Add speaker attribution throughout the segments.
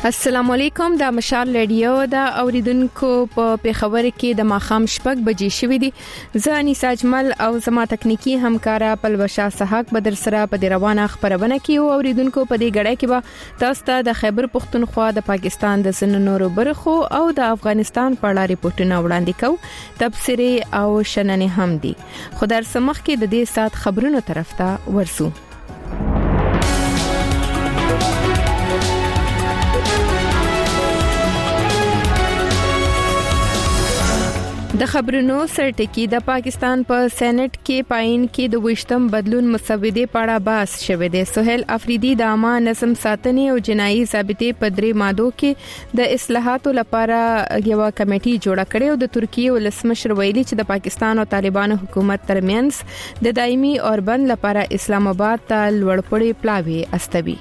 Speaker 1: السلام علیکم د مشال رادیو د اوریدونکو په پیښور کې د ماخام شپږ بجې شوې دي. زه انیسا اجمل او زما تکنیکی همکارا پلوشا سحق بدر سره په روانه خبرونه کې او اوریدونکو په دې غړې کې به تاسو ته د خیبر پختونخوا د پاکستان د سن نورو برخو او د افغانستان په اړه ریپورتونه وړاندې کوو. تبصره او شننې هم دي. خو در سمخ کې د دې سات خبرونو طرف ته ورسو. د خبرونو سرټکی د پاکستان په سېنات کې پاین کې د وشتم بدلون مسودې په اړه بحث شوه دی. سہیل افریدی د عامه نظم ساتنې او جنایي ضابطې په درې مادو کې د اصلاحاتو لپاره یو کمیټي جوړه کړې او د ترکیه ولسمشر ویلي چې د پاکستان او طالبانو حکومت ترمنځ د دایمي اوربند لپاره اسلام آباد ته لوړپوړي پلاوي استوي.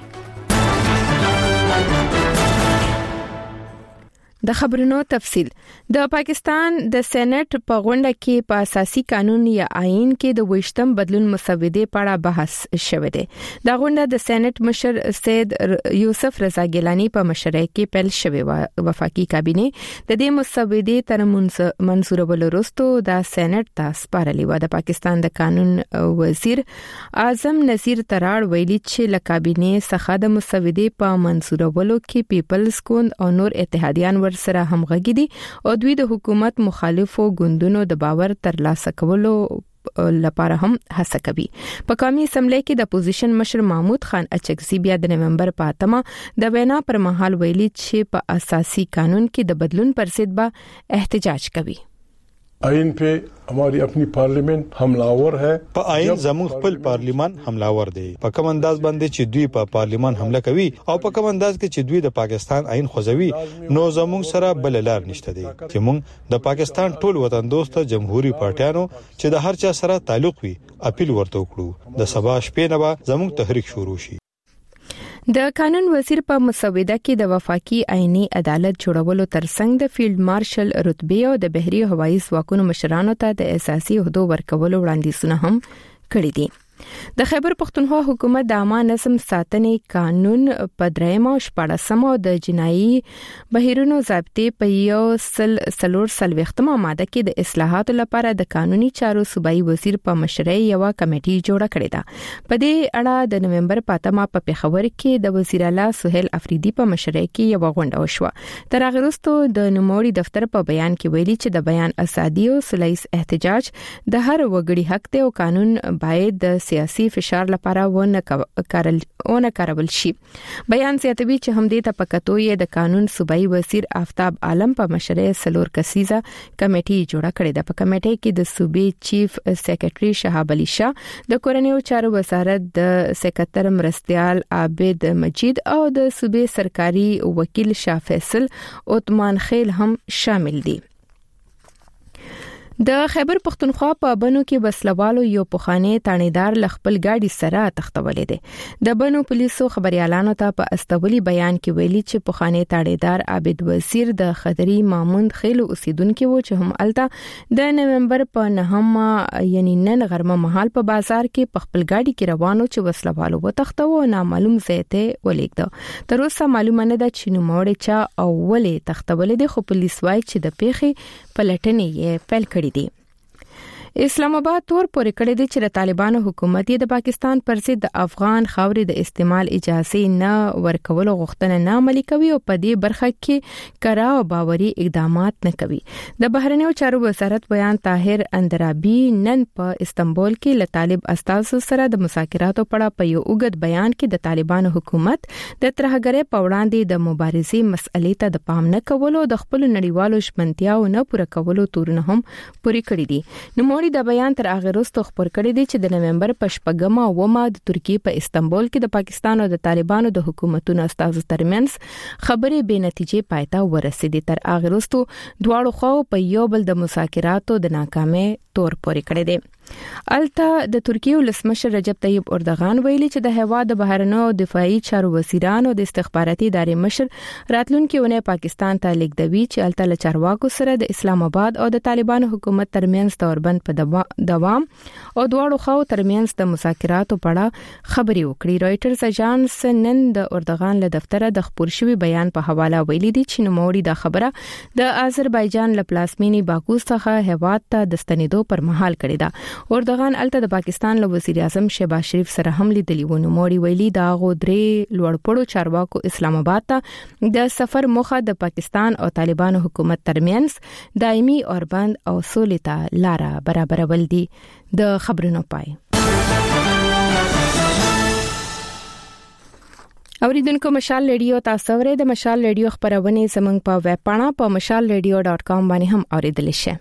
Speaker 1: د خبرونو تفصيل. د پاکستان د سېنات په غونډه کې په اساسي قانون یا آئین کې د وشتم بدلون مسودې په اړه بحث شوه دی. د غونډه د سېنات مشر سید یوسف رضا ګیلانی په مشرۍ کې پیل شوه. وفاقي کابینه د دې مسودې تر منظورولو وروسته د سېنات ته سپارلې و. د پاکستان د قانون وزیر اعظم نذیر تراړ ویلي چې له کابینه څخه د مسودې په منظورولو کې پیپلز ګوند او نور اتحادیان سره همغږي دي او دوی د حکومت مخالفو ګوندونو د باور ترلاسه کولو لپاره هم هڅه کوي. په قومي اسمبلی کې د اپوزیشن مشر محمود خان اچکزي بیا د نومبر په 8 د وینا پر مهال ویلي چې په اساسي قانون کې د بدلون پر ضد به احتجاج کوي.
Speaker 2: आइन पे हमारी अपनी पार्लियामेंट हमलावर है.
Speaker 3: په आइन زموږ خپل پارلیمان حملاور دی. په کوم انداز باندې چې دوی په پارلیمان حمله کوي او په کوم انداز کې چې دوی د پاکستان آئین خوځوي نو زموږ سره بل لار نشته دی چې موږ د پاکستان ټول وطن دوست جمهوریت پارټیانو چې د هر چا سره تعلق وي اپیل ورته وکړو د سبا شپې نه به زموږ تحریک شروع شي.
Speaker 1: د قانون وزیر په مسوده کې د وفاقي آئینی عدالت جوړولو ترڅنګ د فیلډ مارشل رتبه او د بحري هوایي ځواکونو مشرانو ته د اساسي عہدو ورکولو وړاندیزونه هم کړی دي. د خیبر پختونخوا حکومت د عامه نظم ساتنې قانون په 3 او 14 د جنایي بهیرونو ضابطې په یو سلوختمه ماده کې د اصلاحاتو لپاره د قانوني چارو صوبایي وزیر په مشرۍ یو کمیټي جوړه کړې ده. په دې اړه د نومبر په 8 په پیښور کې د وزیر اعلی سہیل افریدی په مشرۍ کې یو غونډه وشوه. تر هغه وروسته د نوموړي دفتر په بیان کې ویلي چې د بیان ازادي او سلیس احتجاج د هر وګړي حق دی او قانون باید د سیاسي فشار لپاره ونه کارول شي. بیان زیاتوي چې همدې ته پکتو یې د قانون صوبایي وزیر آفتاب عالم په مشرۍ سلور کسیزه کمیټي جوړه کړې ده. په کمیټي کې د صوبې چیف سیکریټري شهاب علي شاه، د کورنیو چارو وزارت د سکرټر مرستيال عابد مجید او د صوبې سرکاري وکیل شاه فیصل عثمان خیل هم شامل دي. د خیبر پختونخوا په بنو کې وسلوالو یو پخانه تانیدار لخپل گاډي سره تختولې ده. د بنو پولیسو خبريالانو ته په استولی بیان کې ویلي چې پخانه تانیدار عابد وزیر د خدری ماموند خیلو اوسیدونکو و چې هم الته د نومبر په 9 یعنی نن غرمه محل په بازار کې په خپل گاډي کې روانو چې وسلوالو و تختو نامعلوم ځای ولیکده. تر اوسه معلومه نه ده چې نوموړي چا اولې تختولې ده، خو پولیس وايي چې د پیښې پلټنې یې پیل کړې دي. اسلام آباد تور پورې کړی دی چې د طالبانو حکومت د پاکستان پر ضد د افغان خاورې د استعمال اجازه نه ورکولو غوښتنه نه عملي کوي او په دې برخه کې کړه او باوري اقدامات نه کوي. د بهرنیو چارو وزارت بیان طاهر اندرابي نن په استنبول کې له طالب استازو سره د مذاکراتو په اړه په یو اوږد بیان کې د طالبانو حکومت د ترهګرۍ په وړاندې د مبارزې مسئلې ته د پام نه کولو د خپل نړیوالو ژمنتیاو نه پوره کولو تورونه هم پوری کړی دي. نو د بیان تر هغه وروسته خبر کړی دی چې د نومبر په 8 او 9 د ترکیه په استنبول کې د پاکستان او د طالبانو د حکومتونو استازو ترمنځ خبرې به نتیجې پایته ورسېدې. تر هغه وروسته دواړو خواو په یو بل د مذاکراتو د ناکامۍ تور پورې کړی دی. الته د ترکیه ولسمشر رجب طیب اردوغان ویلي چې د هوا د بهرنیو دفاعي چارو وزیرانو د استخباراتي ادارې مشر راتلونکي ونه پاکستان ته لیږدوي چې الته له چارواکو سره د اسلام آباد او د طالبانو حکومت ترمنځ توربند په په دوام او دواړو خواو ترمنځ د مذاکراتو په اړه خبري وکړي. رويټرز اژانس نن د اردوغان له دفتره د خبر شوی بیان په حواله ویلي دي چې نوموړي د خبره د آذربایجان له پلازمینی باکو څخه هیواد ته د ستنېدو پر مهال کړی دا. اردوغان الته د پاکستان له وزیر اعظم شهباز شریف سره هم لیدلی و. نوموړي ویلي دا غوډري لوړپوړو چارواکو اسلام آباد ته د سفر موخه د پاکستان او طالبانو حکومت ترمنځ دایمي اوربند او سولې ته لار برابرول دي. د خبرونو پای اوریدونکو مشال ریډیو تاسو ورې د مشال ریډیو خبرونه زمنګ په ویب پاڼه په mashalradio.com باندې هم اوریدل شئ.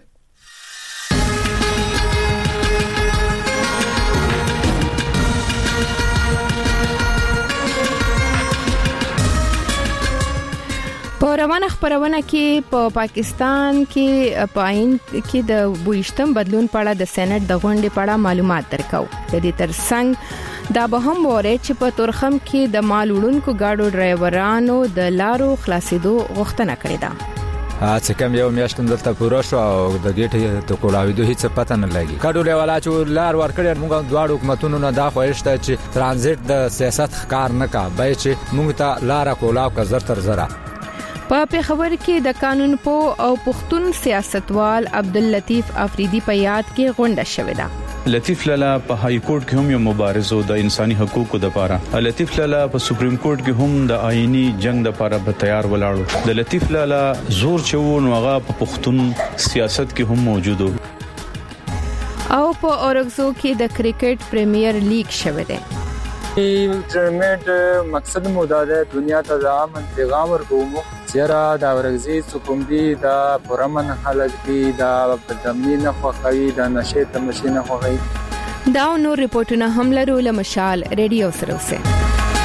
Speaker 1: په روانه خبرونه کې په پاکستان کې په عین کې د 22م بدلون په اړه د سېنات د غونډې په اړه معلومات درکو. د دې ترڅنګ دا به هم وره چې په تورخم کې د مال وړونکو گاډو ډرایورانو د لارو خلاصېدو غوښتنه کړې ده.
Speaker 4: څه کم یو میاشت دلته پوره شو او د ګټې د کولاویدو هیڅ پته نه لګي. کډو له ولا چې لار ورکړي موږ دواړو حکومتونو نه دا خوښته چې ترانزیت د سیاست ښکار نه کا به چې موږ ته لار کولاو کا زر تر زرا.
Speaker 1: په پیښور کې د قانون پو او پښتون سیاستوال عبداللطیف افریدی په یاد کې غونډه شوې ده.
Speaker 5: لطیف لالا په های کورټ کې هم یو مبارز د انساني حقوقو لپاره. لطیف لالا په سپریم کورټ کې هم د آئینی جنگ لپاره به تیار ولاړو. د لطیف لالا زور چون هغه په پښتون سیاست کې هم موجود وو.
Speaker 1: او په اورګزو کې د کرکټ پریمیر لیګ شوې ده.
Speaker 6: ټورنمنت مقصد مو دا ده دنیا ته د امن پیغام ورکوم چې دا ورغزي څوک دی دا پرمن حالت دی دا په زمينه خوخوي دا نشه تمشینه خوخوي.
Speaker 1: دا نور ریپورتونه هم لرو له مشال ریډیو سره اوسه.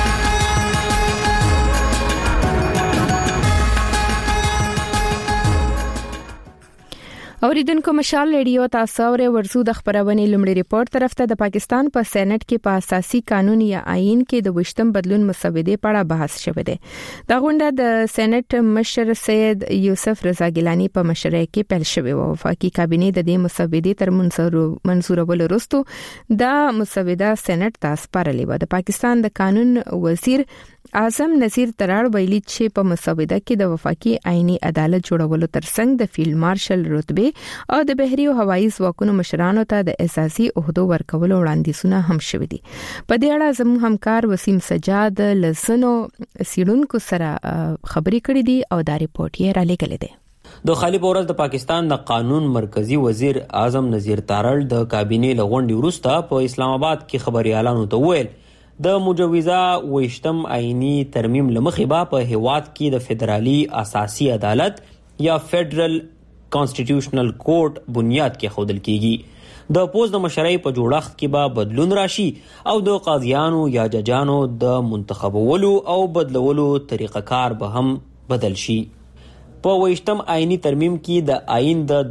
Speaker 1: اوریدونکو مشال ریډیو تاسو ورسو د خبرونه لمړي ریپورت طرف ته. د پاکستان په سېنات کې په اساسي قانون یا آئین کې د 22م بدلون مسودې په اړه بحث شوه دی. دا غونډه د سېنات مشر سید یوسف رضا ګیلانی په مشرۍ کې پیل شوه او وفاقي کابینه د دې مسودې تر منظورولو وروسته دا مسوده سېنات ته سپارلې و. د پاکستان د قانون وزیر اعظم نذیر ترار ویلي چې په مسوده کې د وفاقي آئینی عدالت جوړولو ترڅنګ د فیلډ مارشل رتبه او د بحري او هوایي ځواکونو مشرانو ته د اساسي عہدو ورکولو وړاندیزونه هم شوي دي. په دې اړه زموږ همکار وسیم سجاد لسنو سیړونکو سره خبري کړې دي او دا ریپورت یې را لېږلی دی.
Speaker 7: د خالی بورز د پاکستان د قانون مرکزی وزیر اعظم نذیر تارړ د کابینه لغونډي وروسته په اسلام آباد کې خبريالانو ته ویل د مجوزه 22م آئینی ترمیم لمخې به په هیواد کې د فدرالي اساسي عدالت یا فیډرل کانسټیټیوشنل کورټ بنیاد کې خودل کیږي. د پوز د مشرۍ په جوړښت کې به بدلون راشي او د قاضیانو یا ججانو د منتخبولو او بدلولو طریقه کار به هم بدل شي. په 22م آئینی ترمیم کې د آئین د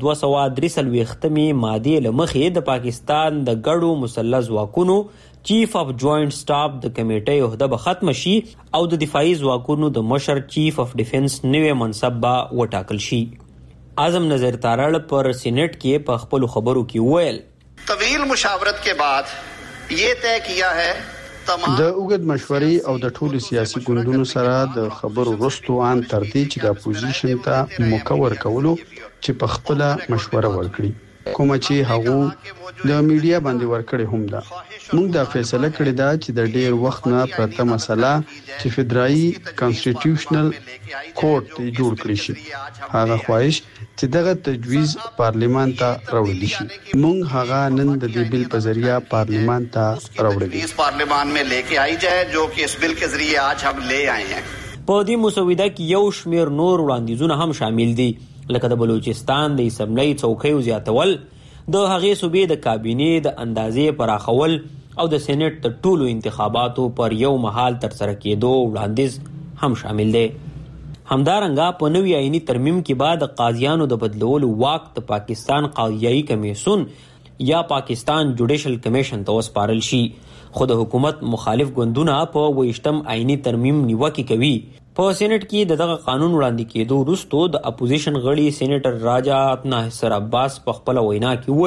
Speaker 7: 243 ماده لمخې د پاکستان د ګډو مسلح ځواکونو چیف اف جوائنٹ سٹاف د کمیټې عہده به ختم شي او د دفاعي ځواکونو د مشر چیف اف ډیفنس نوې منصب به وټاکل شي. اعظم نذیر تارړ پر سینټ کې په خپل خبرو کې ویل
Speaker 8: طویل مشاورت کے بعد یہ طے کیا ہے
Speaker 9: د اوږد مشورې او د ټولو سیاسي ګوندونو سره د خبرو وروسته ان تر دې چې د اپوزیشن ته مکور کولو چې په خپل مشوره ورکړي کوم چې هغه د میډیا باندې ورکړي هم ده. موږ دا فیصله کړې ده چې د ډیر وخت نه پرته مسله چې فدرالي کانسټیټیوشنل کورټ جوړ کړی شي هغه خواهش چې دغه تجویز پارلیمان ته راوړل شي. موږ هغه نن د دې بل په ذریعہ پارلیمان ته راوړل دي.
Speaker 8: اس پارلیمان میں لے کے آئی جائے جو کہ اس بل کے ذریعے آج ہم لے آئے ہیں.
Speaker 7: په دې مسوده کې یو شمیر نور وړاندیزونه هم شامل دي لکه د بلوچستان د اسمبلی څوکۍ زیاتول، د هغې صوبې د کابینې د اندازې پراخول او د سېنات د ټولو انتخاباتو پر یو مهال تر سره کېدو وړاندیز هم شامل دی. همدارنګه په نوي آئینی ترمیم کې بعد قاضیانو د بدلولو واک د پاکستان قاضیایي کمیسون یا پاکستان جوډیشل کمیشن ته وسپارل شي. خو د حکومت مخالف ګوندونه په 22م آئینی ترمیم نیوکه کوي. په سېنات کې دغه قانون وړاندې کېدو وروسته د اپوزیشن غړي سېنیټر راجا ناصر عباس په خپل وینا کې ویل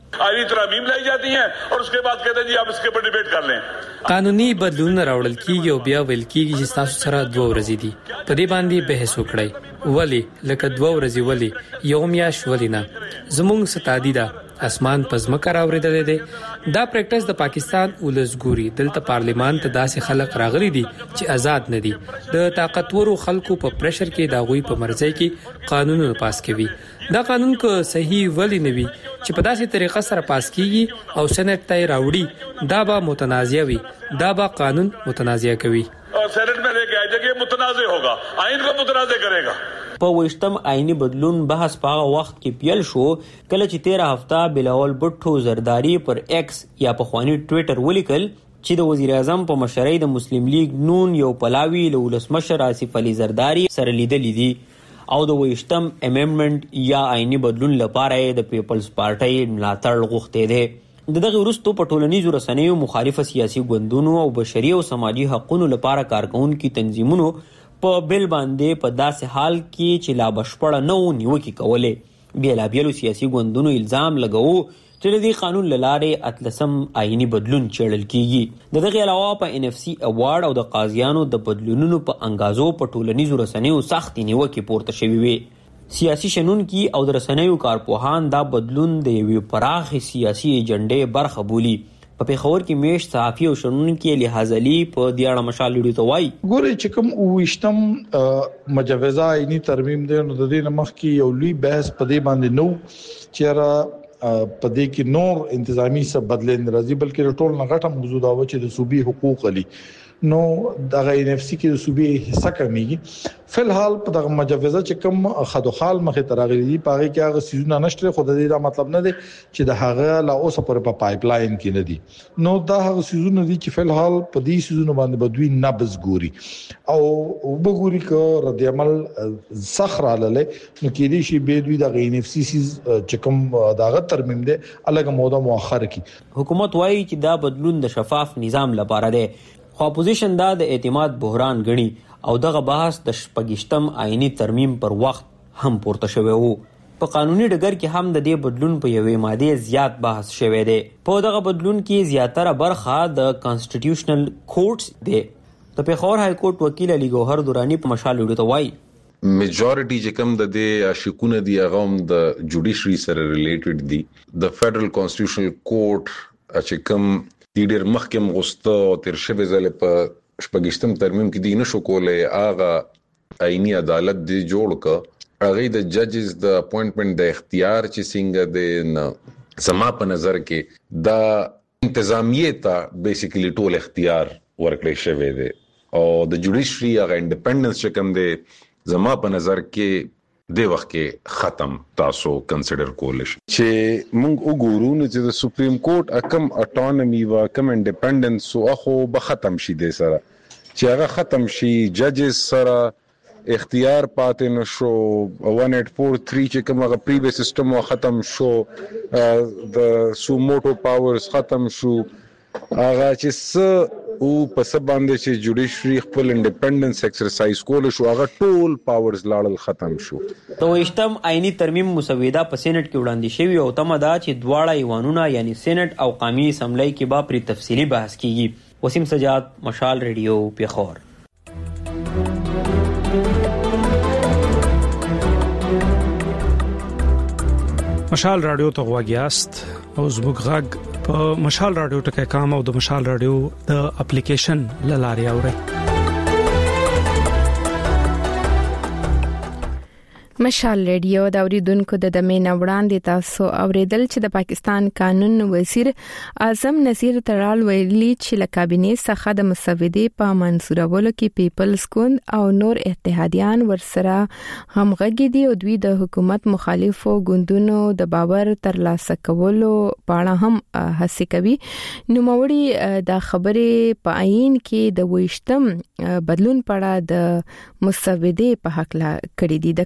Speaker 10: आईनी तरमीम लाई जाती हैं और उसके बाद कहते हैं जी आप इसके ऊपर डिबेट कर लें।
Speaker 11: قانوني بدلون راوړل کیږي او بیا ویل کیږي چې تاسو سره 2 ورځې دي په دې باندې بحث وکړئ ولی لکه 2 ورځې ولی یو میاش ولی نه زموږ ستادي دا اسمان پزمکه راوړل دي دا پریکټس د پاکستان ولسګوري دلته پارلیمان ته داسې خلک راغلي دي چې آزاد نه دي د طاقتورو خلکو په پریشر کې دا غوي په مرزي کې قانون پاس کوي دا قانون کو صحیح ولی نه وي چې په داسې طریقه سره پاس کیږي او سېنات ته راوړي دا به متنازع وي دا به قانون متنازع کوي
Speaker 10: और सेनेट में लेके आए जगह मुतनाज़े होगा आइन को मुतनाज़े करेगा।
Speaker 7: په وشتم آئینی بدلون بحث په وخت کې پیل شو کله چې 13 هفته بلاول بټو زرداری پر ایکس یا په خوانی ټوئیټر ولیکل چې د وزیر اعظم په مشرۍ د مسلم لیگ نون یو پلاوی له ولسمشر آصف علي زرداری سره لیدلې دي او د وشتم امندمنت یا آئینی بدلون لپاره د پیپلز پارټي ملاتړ غوښته دي دغه ورستو په ټولنیزو رسنیو مخالف سیاسي ګوندونو او بشري او سماجی حقوقو لپاره کارکونکو تنظیمونو په بل باندې په داسې حال کې چې لا بشپړه نه نیوکې کولې بیلابیلو سیاسي ګوندونو الزام لګاوه چې د قانون لاره اتلسم آئینی بدلون چړل کیږي دغه علاوه په NFC ایوارډ او د قاضیانو د بدلونونو په انګازو په ټولنیزو رسنیو سخت نیوکې پورته شوې وي سیاسي شنونکي او د رسنیو کارپوهان دا بدلون د یوې پراخې سیاسي ایجنډې برخه بولي په پیښور کې میش صحافي او شنونکي لحاظ علي په دیاړه مشال لري ته وای
Speaker 12: ګوري چې کوم وشتم مجوزه آئینی ترمیم دی نو د دې مخ کې یو لوی بحث په دې باندې نو چې په دې کې نور انتظامی څه بدلین راځي بلکې ټول نه غټه موضوع دا و چې د صوبي حقوق علي نو دغه NFC کې د صوبې حصہ کمیږي فلحال په دغه مجوزه چې کوم خدوخال مخه ترغلي دي پاره کې هغه سيزونه نشته خو د دې دا مطلب نه دی چې د هغه لا اوسه پر پایپ لاین کې نه دي نو دا هغه سيزونه دي چې فلحال په دې سيزونه باندې بدوي نبز ګوري او وګوري کو رد عمل صخره لاله نو کې دي شي به دوی د NFC چې کوم دغه ترمیم دي الګ موده مؤخر کی
Speaker 7: حکومت وایي چې دا بدلون د شفاف نظام لپاره دی خو اپوزیشن دا د اعتماد بحران غني او دغه بحث د شپږشتم آئینی ترمیم پر وخت هم پورته شوی وو په قانوني ډګر کې هم د دې بدلون په یوې ماده زیات بحث شوی دی په دغه بدلون کې زیاتره برخه د کانسټیټیوشنل کورټس دی د پیښور های کورټ وکیل علي ګوهر دورانی په مشال وړو ته وایي
Speaker 13: میجورټي چې کوم د دې اشکونه دی هغه هم د جوډیشري سره ریلیټډ دي د فدرل کانسټیټیوشنل کورټ چې کوم ډیر محکم غوسته او تر شوه زله په شپږشتم ترمیم کې دی نشو کولای هغه آئینی عدالت دی جوړ ک هغه د ججز د اپوینټمنت د اختیار چې څنګه د زما په نظر کې دا انتظامیه ته بیسیکلی ټول اختیار ورکړی شوی دی او د جوډیشري هغه انډیپندنس چې کوم دی زما په نظر کې د وخت کې ختم تاسو کنسیډر کول شي چې موږ وګورو چې د سپریم کورټ کم اټونومي وا کم انډیپندنس او خو به ختم شي د سره چې هغه ختم شي ججز سره اختیار پاتې نشو 1843 چې کوم هغه پریویس سیستم ختم شو د سوموټو پاورز ختم شو هغه چې او په سبا باندې چې جوډیشري خپل انډیپندنس ایکسرسایز کول شو هغه ټول پاورز لاړل ختم شو
Speaker 7: د وشتم آئینی ترمیم مسوده په سېنات کې وړاندې شوی او تمه دا چې دواړه ایوانونه یعنی سېنات او قومي اسمبلی کې به پر تفصیلی بحث کیږي وسیم سجاد مشال ریډیو پیښور
Speaker 14: مشال رادیو ته غواګیاست او زموږ غږ په مشال رادیو ټکي کام او د مشال رادیو د اپلیکیشن لاري اوري
Speaker 1: مشال ریډیو د اوریدونکو د دمه وړاندې تاسو اوریدل چې د پاکستان قانون وزیر اعظم نذیر ترال ویلي چې له کابینه څخه د مسودې په منسوبولو کې پیپلز ګوند او نور اتحادیان ورسره همغږي دي او دوی د حکومت مخالفو ګوندونو د باور ترلاسه کولو په اړه هم هڅه کوي نو موري د خبرې په عین کې د وشتم بدلون په اړه د مسودې په حق لا کړی دي د قانون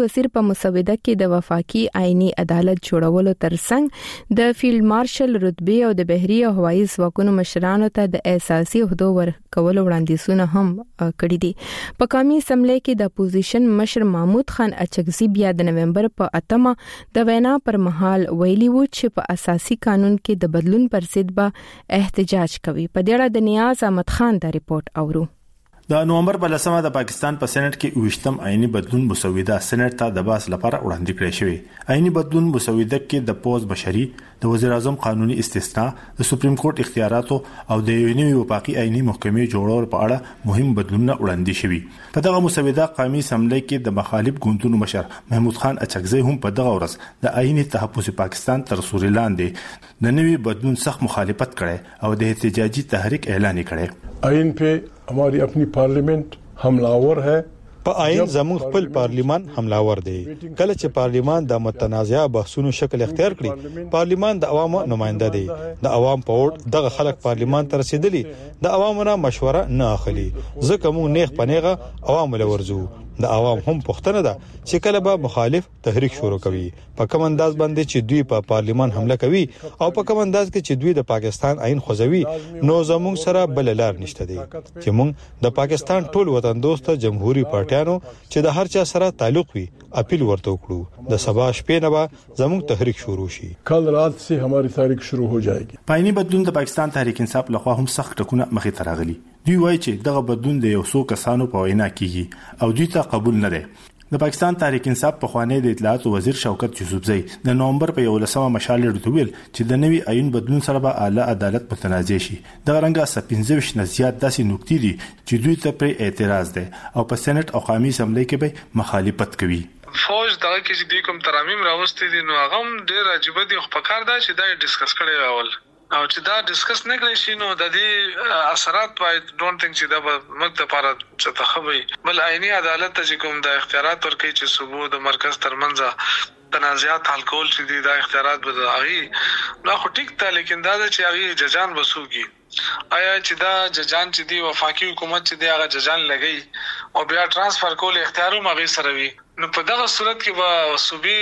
Speaker 1: وزیر په مسوده کې د وفاقي آئینی عدالت جوړولو ترڅنګ د فیلډ مارشل رتبه او د بحري او هوایي ځواکونو مشرانو ته د اساسي عہدو ورکولو وړاندیزونه هم کړي دي. په قومي اسمبلی کې د اپوزیشن مشر محمود خان اچکزي بیا د نومبر په 8 د وینا پر مهال ویلي و چې په اساسي قانون کې د بدلون پر ضد به احتجاج کوي. په دې اړه د نیاز احمد خان دا ریپورت اورو.
Speaker 15: د نومبر په 10 د پاکستان په سېنات کې 28م آئینی بدلون مسوده سېنات ته د باس لپاره وړاندې کړی شوی. آئینی بدلون مسوده کې د پوز بشري، د وزیر اعظم قانوني استثناء، د سپریم کورټ اختیاراتو او د یو نوي وفاقي آئینی محکمې جوړولو په اړه مهم بدلونونه وړاندې شوي. په دغه مسوده قومي اسمبلی کې د مخالف ګوندونو مشر محمود خان اچکزي هم په دغه ورځ د آئینی تحفظ پاکستان تر سوري لاندې د نوي بدلون سخت مخالفت کړي او د احتجاجي تحریک اعلان کړي.
Speaker 2: आइन पे हमारी अपनी पार्लियामेंट हमलावर है.
Speaker 3: په آئین زموږ خپل پارلیمان حملاور دی. کله چې پارلیمان د متنازعه بحثونو شکل اختیار کړي، پارلیمان د عوامو نماینده دی. د عوام په ووټ دغه خلک پارلیمان ته رسیدلی، د عوامو نه مشوره نه اخلي. ځکه موږ نیغ پنیغه عوامو لورځو. د عوام هم پښتنه ده چې کله به مخالف تحریک شروع کوي، په کوم انداز باندې چې دوی په پارلیمان حمله کوي او په کوم انداز کې چې دوی د پاکستان آئین خوځوي، نو زموږ سره بل لار نشته دی چې موږ د پاکستان ټول وطن دوست جمهوریت پارټیانو چې د هر چا سره تعلق وي اپیل ورته وکړو. د سبا شپې نه به زموږ تحریک شروع شي.
Speaker 2: کل رات سے ہماری تحریک شروع ہو جائے گی.
Speaker 15: پاینی بدلون د پاکستان تحریک انصاف لخوا هم سخت ټکونه مخې ته راغلي. دوی وایي چې دغه بدلون د یو څو کسانو په وینا کیږي او دوی ته قبول نه دی. د پاکستان تحریک انصاف په خوانی د اطلاعات وزیر شوکت یوسفزئی د نومبر په 11 مشال لري ویل چې د نوي آئین بدلون سره به اعلی عدالت متنازع شي. د رنګه 15 نه زیات داسې نکتې دي چې دوی ته پر اعتراض ده او په سېنات او قومي اسمبلی کې به مخالفت کوي.
Speaker 16: فوج دغه کې چې دوی کوم ترامیم راوستي دي نو هغه ډېر عجیب دي، خو په کار دا چې دا ډیسکس کړي اول او چې دا ډیسکس نه کړی شي نو د دې اثرات پای ډونټ ثینک چې دا موږ ته لپاره څه تخوي. بل آئینی عدالت ته چې کوم د اختیارات ورکړي چې صوبو د مرکز ترمنځ تنازعات حل کول چې دي دا اختیارات به اغي نو خو ټیک ته، لیکن دا چې اغي ججان بسوږي. آیا چې دا ججان چې دی وفاقي حکومت چې دی هغه ججان لګي او بیا ترانسفر کول اختیارو مغي سره وي، نو په دغه صورت کې به صوبي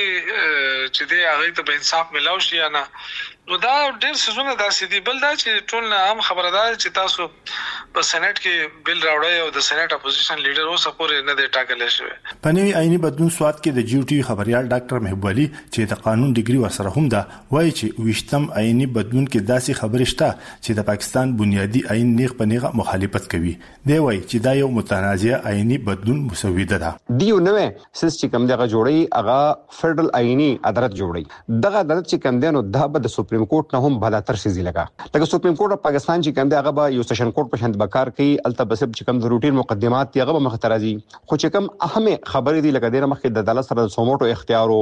Speaker 16: چې دی هغه ته به انصاف ملاوي شي یا نه. نو دا ډېر څه داسې دي. بل دا چې ټول نه هم خبردار چې تاسو په سېنات کې بل راوړی او د سېنات اپوزیشن لیډر اوسه پورې نه دی ټاکل شوی.
Speaker 15: په نوي آئینی بدلون سواد کې د جیو ټي خبريال ډاکټر محبوب علي چې د قانون ډیګري ورسره هم ده وایي چې 28م آئینی بدلون کې داسې خبرې شته چې د پاکستان بنیادی آئین نیغ په نیغه مخالفت کوي. دی وایي چې دا یو متنازع آئینی بدلون مسوده ده.
Speaker 17: دیو نو سیس چې کوم دغه جوړي هغه فدرل آئینی عدالت جوړي. دغه عدالت چې کوم دی نو د سپریم کورټ نه هم بالاتر شي لکه سپریم کورټ اف پاکستان چې کوم دی هغه به یو سیشن کورټ په شان بکار کوي. التبسب چې کوم د روټین مقدمات هغه به مخترازي، خو چې کوم اهمه خبرې دي لکه ډیره مخکې د عدالت سره د سوموټو اختیارو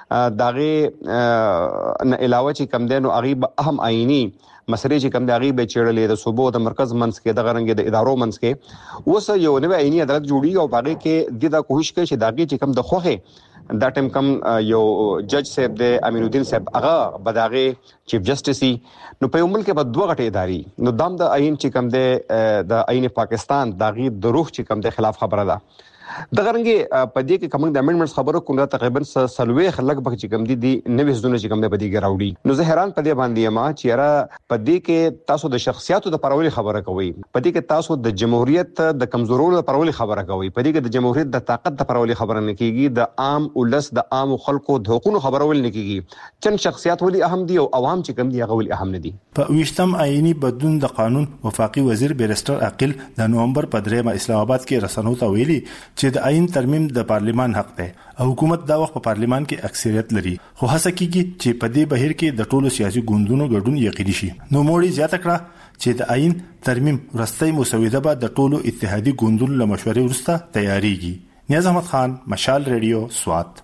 Speaker 17: داغه نه علاوه چې کوم دی نو هغه به اهم آئینی مسرې چې کوم د هغه به چیرلې د صوبو د مرکز منځ کې د غرنګ د ادارو منځ کې اوس یو نوې آئینی عدالت جوړیږي او باغې کې د کوشش کوي چې داغه چې کوم د خوخه دا ټیم کم یو جج صاحب د امین الدین صاحب هغه بداغه چیف جسټیس نو په ملک کې په دوه غټې اداري نو دام د آئین چې کوم د آئین پاکستان داغه د روح چې کوم د خلاف خبره ده. د غرنګي په دې کې کوم د امندمنټس خبرو کوم تقریبا سلوي خلک بک چې کوم دي نوې زونه چې کوم د بدی ګراوډي. نو زه حیران پدې باندې ما چې را پدې کې تاسو د شخصیتو د پرولي خبره کوي، پدې کې تاسو د جمهوریت د کمزورولو د پرولي خبره کوي، پدې کې د جمهوریت د طاقت د پرولي خبره نه کیږي، د عام ولس د عام خلکو د حقوقو خبره ول نه کیږي. چن شخصیت ولي اهم دي او عوام چې کوم دي هغه ولي اهم نه دي.
Speaker 15: په 28م آئینی بدلون د قانون وفاقي وزیر بیرستر عقیل د نومبر په 3 اسلام آباد کې رسنو ته ویلي چې د آئین ترمیم د پارلیمان حق دی او حکومت دا وخت په پارلیمان کې اکثریت لري، خو هڅه کوي چې په دې بهیر کې د ټولو سیاسي ګوندونو ګډون یقیني شي. نو موړي زیاته کړه چې د آئین ترمیم وروستۍ مسوده به د ټولو اتحادي ګوندونو له مشورې وروسته تیاریږي. نیاز احمد خان، مشال ریډیو، سوات.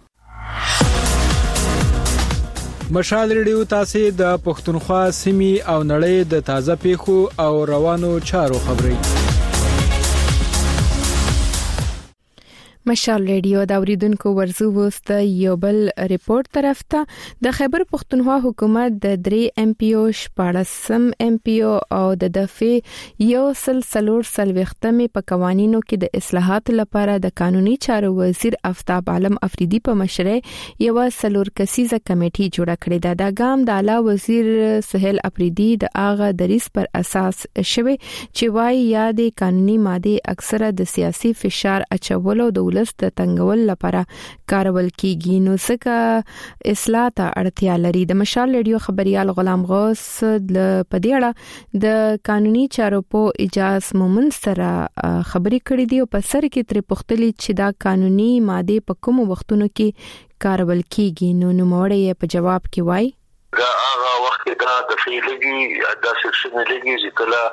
Speaker 14: مشال ریډیو تاسو د پښتونخوا سیمې او نړۍ د تازه پیښو او روانو چارو خبري.
Speaker 1: مشال ریډیو دا اوریدونکو ورزو وست یو بل ریپورت طرف ته د خیبر پختونخوا حکومت د 3 ام پی او 14 ام پی او او د دفعه یو سلسلور سلوختمه په قوانینو کې د اصلاحات لپاره د قانوني چارو وزیر آفتاب عالم افریدي په مشرۍ یو سلور کسیزه کمیټي جوړه کړې ده. د ګام د اعلی وزیر سهیل افریدي د اغه دریس پر اساس شوی چې وايي یاد قانوني ماده اکثره د سیاسي فشار اچولو د ولست تنګول لپاره کارول کیږي. نو څنګه اصلاح ته اړتیا لري؟ د مشال ریډیو خبريال غلام غوث د پدیړه د قانوني چارو په اجازه مومن سره خبري کړې دي او په سر کې تر پختلي چې دا قانوني ماده په کوم وختونو کې کارول کیږي. نو نوموړی په جواب کې وایي
Speaker 18: دا هغه وخت دا د فیلګي دا سیکشن لګي چې کله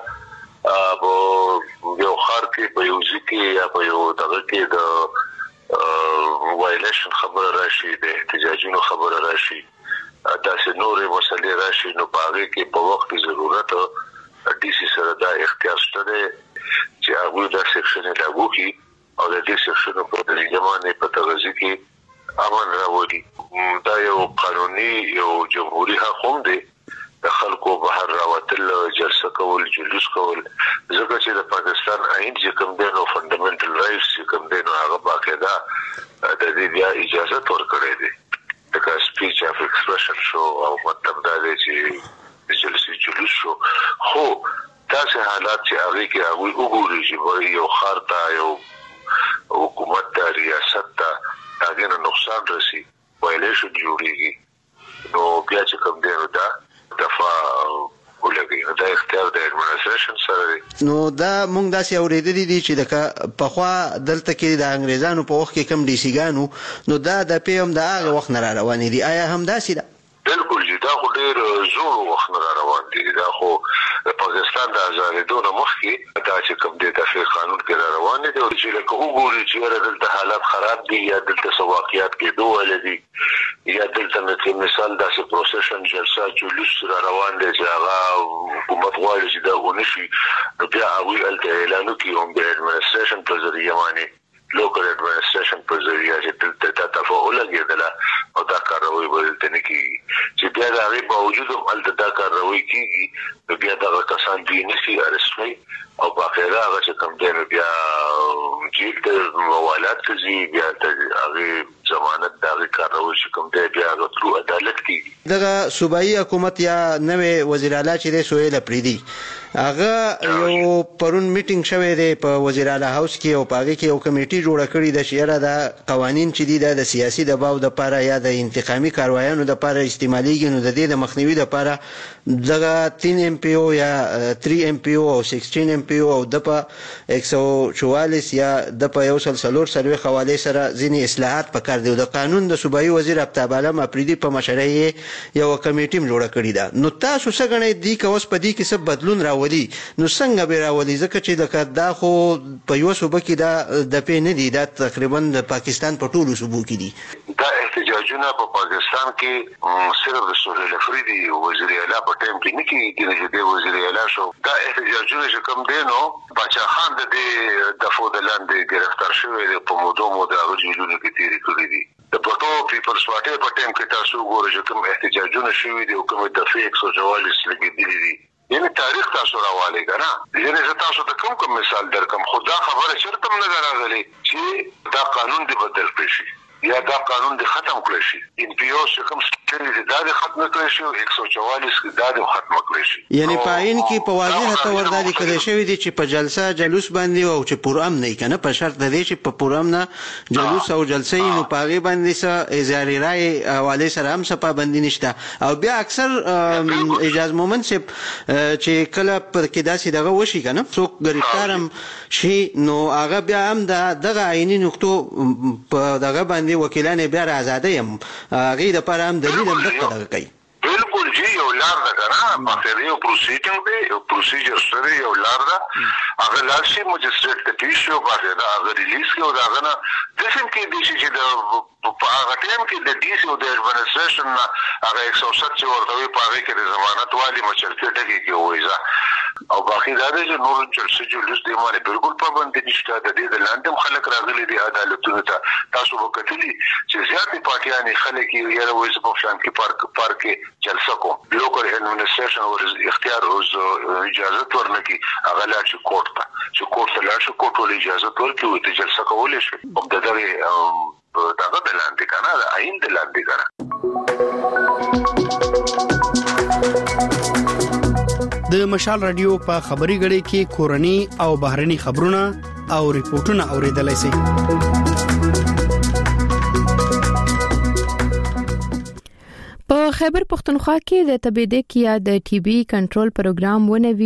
Speaker 18: یو خار کې په یو ځکه یا په یو دغه کې د وایلیشن خبره راشي، د احتجاجونو خبره راشي، دا سينوري مسلې راشي، نو باغې کې په وخت ضرورت ډي سي سره دا اختیار شته چې هغه دا سیکشن لاګو کی او د دې سیکشن په ترجمه په توګه کې امن راوړي. دا یو قانوني یو جمهوریت حق دی د خلکو بهر راوتل، جلسه کول، جلوس کول، ځکه چې د پاکستان آئین چې کوم دی نو فندامنټل رائټس چې کوم دی نو هغه باقاعده د دې بیا اجازه ورکړې ده. د سپیچ اف ایکسپریشن شو او مطلب دا دی چې جلسه جلوس شو، خو تاسو حالات چې هغه کې هغه وګورئ چې یو خارطه یو حکومت د ریاست ته هغه نقصان رسی، وایلیشن جوړیږي، نو بیا چې کوم دی نو دا دفعه ولګي دا اختیار د ایڈمنسټریشن سره دی.
Speaker 19: نو دا مونږ داسې اوریدلې دي چې د پخوا دلته کې د انګريزانو په وخت کې کم ډي سي ګانو، نو دا د پیم د هغه وخت نه روانې دي. آیا هم داسې ده؟
Speaker 18: بالکل جدا خو ډیر زوړ وخت نه روان دي. دا خو د پاکستان د آزادېدو نه مخکې دا چې کوم د تفریح قانون کې روان دي او چې لکه وګوري چې دلته حالات خراب دي یا دلته سواقيات کې دوه ولدي یا دلته مثال داسې پروسیشن جلسه جلوس را روان دي چې هغه حکومت غواړي چې دا ونشي، نو بیا هغه الته اعلان کوي هم د ایڈمنسټریشن په ذریعہ باندې لوکل ایڈمنسټریشن په ذریعہ چې دلته تفاعل لګیدله او دا کاروي ولته نه کیږي چې بیا د هغه باوجود هم الته دا کاروي کیږي، نو بیا دا کسان دي نشي ارسټوي او باقاعده هغه چې کوم دی بیا جیل ته موالات کوي، بیا د هغه ضمانت دا کاروي چې کوم دی بیا د ترو عدالت کیږي.
Speaker 19: دغه صوبایي حکومت یا نوې وزیر اعلی چې دی سهیل افریدي هغه یو پرون میټینګ شوه دی په وزیر اعلی هاوس کې او پاګه کې یو کمیټي جوړه کړې ده چې یاره دا قوانين چې دي د سیاسي دباو د لپاره یا د انتقامي کاروایانو د لپاره استعماليږي، نو د دې د مخنیوي لپاره دغه 3 ام پی او یا 3 ام پی او او 16 ام پی او او د په 144 یا د په یو سلسلور سروي حواله سره ځینی اصلاحات پکار دي. د قانون د صوبایي وزیر آفتاب عالم افریدي په مشرۍ یو کمیټي جوړه کړې ده. نو تاسو څنګه غنئ دي که اوس په دې کې څه بدلون راولي؟ نو څنګه به راولي؟ ځکه چې دا خو په یو صوبه کې دا د پېنه دي، دا تقریبا د پاکستان په ټولو صوبو کې دي.
Speaker 18: دا احتجاجونه په پاکستان کې صرف د سهیل افریدي وزیر اعلی په ټیم کې نه کیږي چې د وزیر اعلی شو. دا احتجاجونه چې کوم دي نو باچا خان د دفعو د لاندې گرفتار شوی دی په مودو د غوښتنو کې تیری کړی دي. د پټو پیپلز پارټي په ټیم کې تاسو ګورئ چې کوم احتجاجونه شوی دي او کوم د فیکس او جوالس لګیدلي دي، یعنی تاریخ تاسو راواله کنه. یعنی زه تاسو ته کوم مثال درکم، خدا خبره شرط هم نه راغلي چې دا قانون دی بدل کړي یا دا قانون دی ختم کړی شي. ان پی او چې کوم ستوري دا دی ختم کړی شي او 144 کې دا دی ختم کړی شي.
Speaker 19: یعنی پاین کې په واضح تور دالي کړی شوی دی چې په جلسه جلوس باندې او چې پرام نه کنه، په شرط دی چې په پرام نه جلوس او جلسه نو پاغي باندې سره اظهار رائے حواله سره هم څه پابندي نشته. او بیا اکثر اجازه مومن چې کله پر کې داسې دغه وشي کنه څوک گرفتارم شي، نو هغه بیا هم دغه عیني نقطو په دغه باندې وکیلان بیا آزادې هم هغه د پر هم دلیل هم دغه کوي.
Speaker 18: بالکل جی یو لار ده کنه، په یو پروسیډینګ دی، یو پروسیجر سره یو لار ده. هغه لاشي مجستریټ ته پیښو باندې دا هغه ریلیز کې او دا غنه د سیم کې د شي چې د په هغه ټیم کې د ډي سي او د ایڈمنسټریشن هغه 107 ورته په هغه کې د ضمانت والی مشرکټ کې وایي او باقي دا چې نور چې جلوس دی باندې بالکل پابند نشته د دې لاندې خلک راغلي دي عدالتونو ته تاسو وکړي چې زیاتې پارټیانې خلک یې یاره وایي په شان کې پارک جلسه کوم لوکل ایڈمنسټریشن او اختیار او اجازه ورنکي هغه لا چې کوټ ته لاړ شي کوټ ول اجازه ورکړي ته جلسه کولای شي په دغه دغه دلاندې کنه د عین دلاندې کنه
Speaker 9: د مشال رادیو په خبري غړي کې کورني او بهرني خبرونه او ریپورتونه اوریدلای شئ.
Speaker 1: په خیبر پختونخوا کې د تبعیدک یا د ټي بي کنټرول پروګرام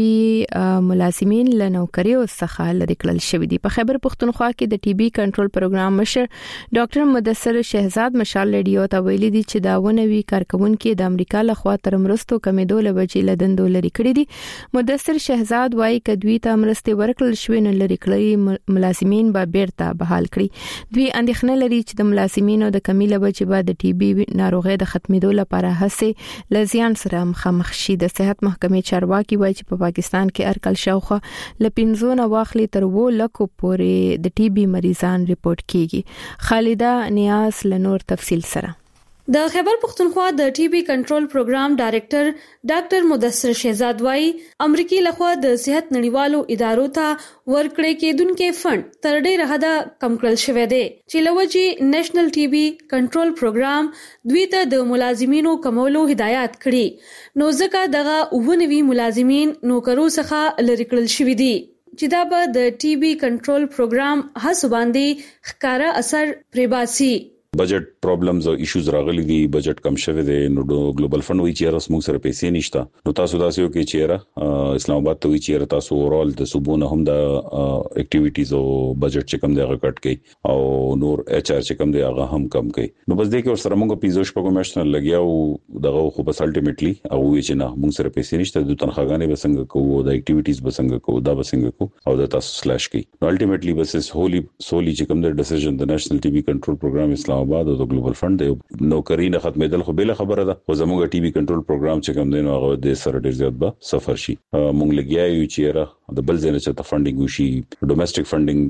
Speaker 1: ونوي ملازمین له نوکریو څخه لري کړل شوې دي. په خیبر پختونخوا کې د ټي بي کنټرول پروګرام مشر ډاکټر مدثر شهزاد مشال رادیو ته ویلي دي چې دا ونوي کارکونکو د امریکا له خوا تر مرستو کمیدو لوجې لدندو لري کړی دي. مدثر شهزاد وايي کدوی ته مرستې ورکړل شوې نه لري کړی ملازمین به بیرته بحال کړي. دوی اندېښنه لري چې د ملازمینو د کمی لوجې به د ټي بي ناروغي د ختمېدو لپاره هڅه لزیان سره مخامخ شي. د صحت محکمې چارواکي وایي چې په پاکستان کې ارکل شاوخه لپینځو نه واخلي تر 2 لک پورې د ټي بي مریضان ریپورت کیږي. خالده نیاز لنور تفصیل سره.
Speaker 20: د خیبر پختونخوا د ټي بي کنټرول پروګرام ډایریکټر ډاکټر مدثر شهزاد وايي امریکای لخوا د صحت نړیوالو ادارو ته ورکړې کېدونکو فند تر ډیره حده کم کړل شوې دي چې لوجي نېشنل ټي بي کنټرول پروګرام دوی ته د ملازمینو کمولو هدایت کړي نو ځکه دغه 90 ملازمین نوکرو څخه لری کړل شوې دي چې دا به د ټي بي کنټرول پروګرام هڅو باندې ښکارا اثر پریباسي.
Speaker 21: بجټ پرابلمز او ایشوز راغلي دي بجټ کم شوه دي نو ګلوبل فند وی چې راس موږ سره پیسې نشته نو تاسو داسې یو کې چې اسلام آباد ته وی چې تاسو اورال د صوبونه هم د اکټیویټیز او بجټ چې کم دی هغه کټ کړي او نور ایچ آر چې کم دی هغه هم کم کړي نو بس دې کې سره موږ پیزوش په کومشن لګیاو دغه خو بس الټیمیټلی او وی چې نه موږ سره پیسې نشته د تنخواګانې بسنګ کوو د اکټیویټیز بسنګ کوو دا بسنګ کوو او د تاسو سلاش کړي نو الټیمیټلی بس اس سولی چې کم دی ډیسیژن د نېشنل ټي بي کنټرول پروګرام اسلام آباد او د ګلوبل فند دی نوکری نه ختمېدل خو بل خبره ده خو زموږ ټي بي کنټرول پروګرام چې کوم دی نو هغه د سره ډیر زیات به سفر شي مونږ لګیایو چې د بل ځای نه چې فندینګ وشي ډومېسټک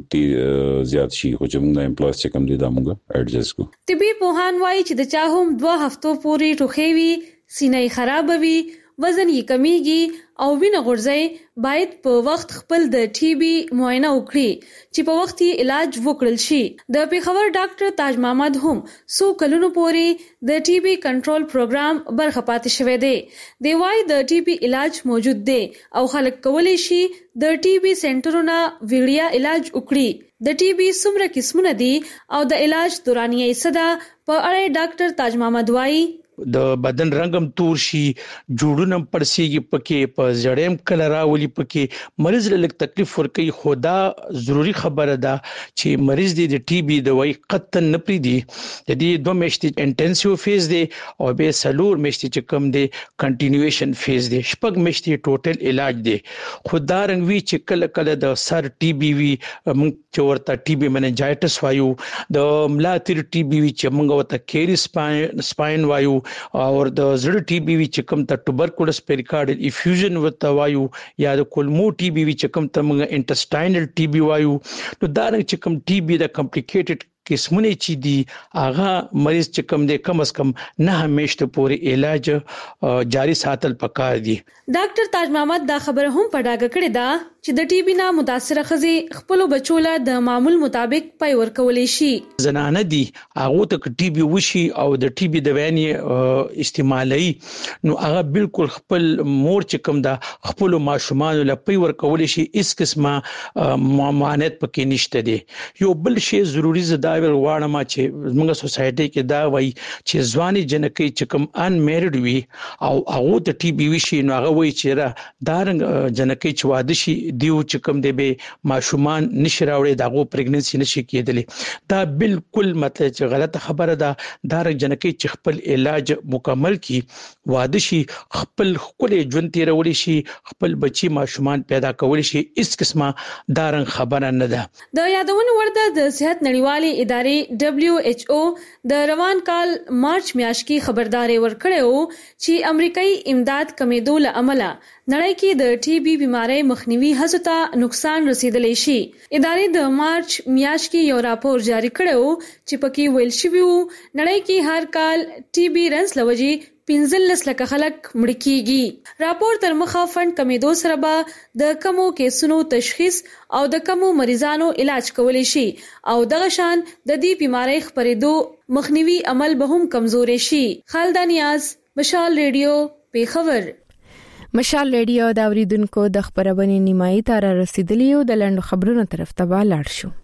Speaker 21: فندینګ زیات شي خو چې موږ امپلویز چې کوم دی دا موږ اډجسټ کو.
Speaker 20: طبي پوهان وايي چې د چا هم 2 هفتو پورې ټوخېوي سینې خرابوي وزن یې کمیږي او وینه غورځي باید په وخت خپل د ټي بي معاینه وکړي چې په وخت یې علاج وکړل شي. د پیښور ډاکټر تاج محمد هم سو کلونو پورې د ټي بي کنټرول پروګرام برخه پاتې شوی دی. دی وايي د ټي بي علاج موجود دی او خلک کولی شي د ټي بي سنټرونو ویډیا علاج وکړي. د ټي بي څومره قسمونه دي او د علاج دورانیه صدا په اړه ډاکټر تاج محمد وايي
Speaker 22: د بدن رنگم تور شي جوړونه پړسیږي پکې په زړیم کله راولي پکې مریض له تکلیف ورکي خدا ضروری خبره ده چې مریض د ټي بي دوايي قطن نه پری دي د دې 2 میاشتې انټنسیو فیز دی او به سلور میاشتې چې کم دی کنټینیویشن فیز دی 6 میاشتې ټوټل علاج دی خدا رنګ وی چې کله کله د سر ټي بي وی موږ چې ورته ټي بي مننجایټس وایو د ملاتیر ټي بي وی چې موږ ورته کیری سپاین وایو او د زړه ټي بي وی چې کوم ته ټوبرکولوس پیریکارډل افیوژن ورته وایو یا د کولمو ټي بي وی چې کوم ته موږ انټسټاینل ټي بي وایو نو دا چې کوم ټي بي د کمپلیکیټډ قسمونه چې دي هغه مریض چې کم دی کم از کم نه همیشته پورې علاج جاری ساتل پکار دي.
Speaker 20: ډاکټر تاج محمد دا خبره هم پډاګه کړې ده چې د ټي بي نه متاثره خزي خپل بچوله د معمول مطابق پي ورکولې شي.
Speaker 22: زنانه دي هغه ته ټي بي وشي او د ټي بي د وینې استعمالي نو هغه بالکل خپل مور چې کم دا خپل ماشومان له پي ورکولې شي اس قسمه ممانعت پکې نشته دي. یو بل شی ضروری زده غواړم چې موږ سوسايټي کې دا وایي چې ځواني جنکې چې کوم ان میریډ وي او هغه د ټي بي وی شي نو هغه وایي چې را دارنګ جنکې چې واده شي دیو چې کوم دی به ماشومان نشي راوړي دغه پریګننسي نشي کېدلی دا بالکل مطلب چې غلطه خبره ده. دارنګ جنکې چې خپل علاج مکمل کی واده شي خپل خپل ژوند تیرول شي خپل بچي ماشومان پیدا کول شي اس قسمه دارنګ خبره نه ده.
Speaker 20: د یادونه ورده د صحت نړیوالې ادارې WHO د روان کال مارچ میاشت کې خبرداري ورکړې چې امریکایي امداد کمیدو له امله نړۍ کې د ټي بي بيمارۍ مخنیوي هڅو ته نقصان رسیدلی شي. ادارې د مارچ میاشت کې یو راپور جاری کړو چې پکې ویل شوی وو نړۍ کې هر کال ټي بي رنس لوجي 15 لکه خلک مړ کیږي. راپور تر مخه فند کمیدو سره به د کمو کیسونو تشخیص او د کمو مریضانو علاج کولی شي او دغه شان د دې بیماری خپرېدو مخنیوي عمل به هم کمزوري شي. خالد نیاز، مشال ریډیو، پیښور.
Speaker 1: مشال ریډیو د اوریدونکو د خبرونې نیمایي ته را رسیدلی او د لنډو خبرونو طرف ته لاړ شو.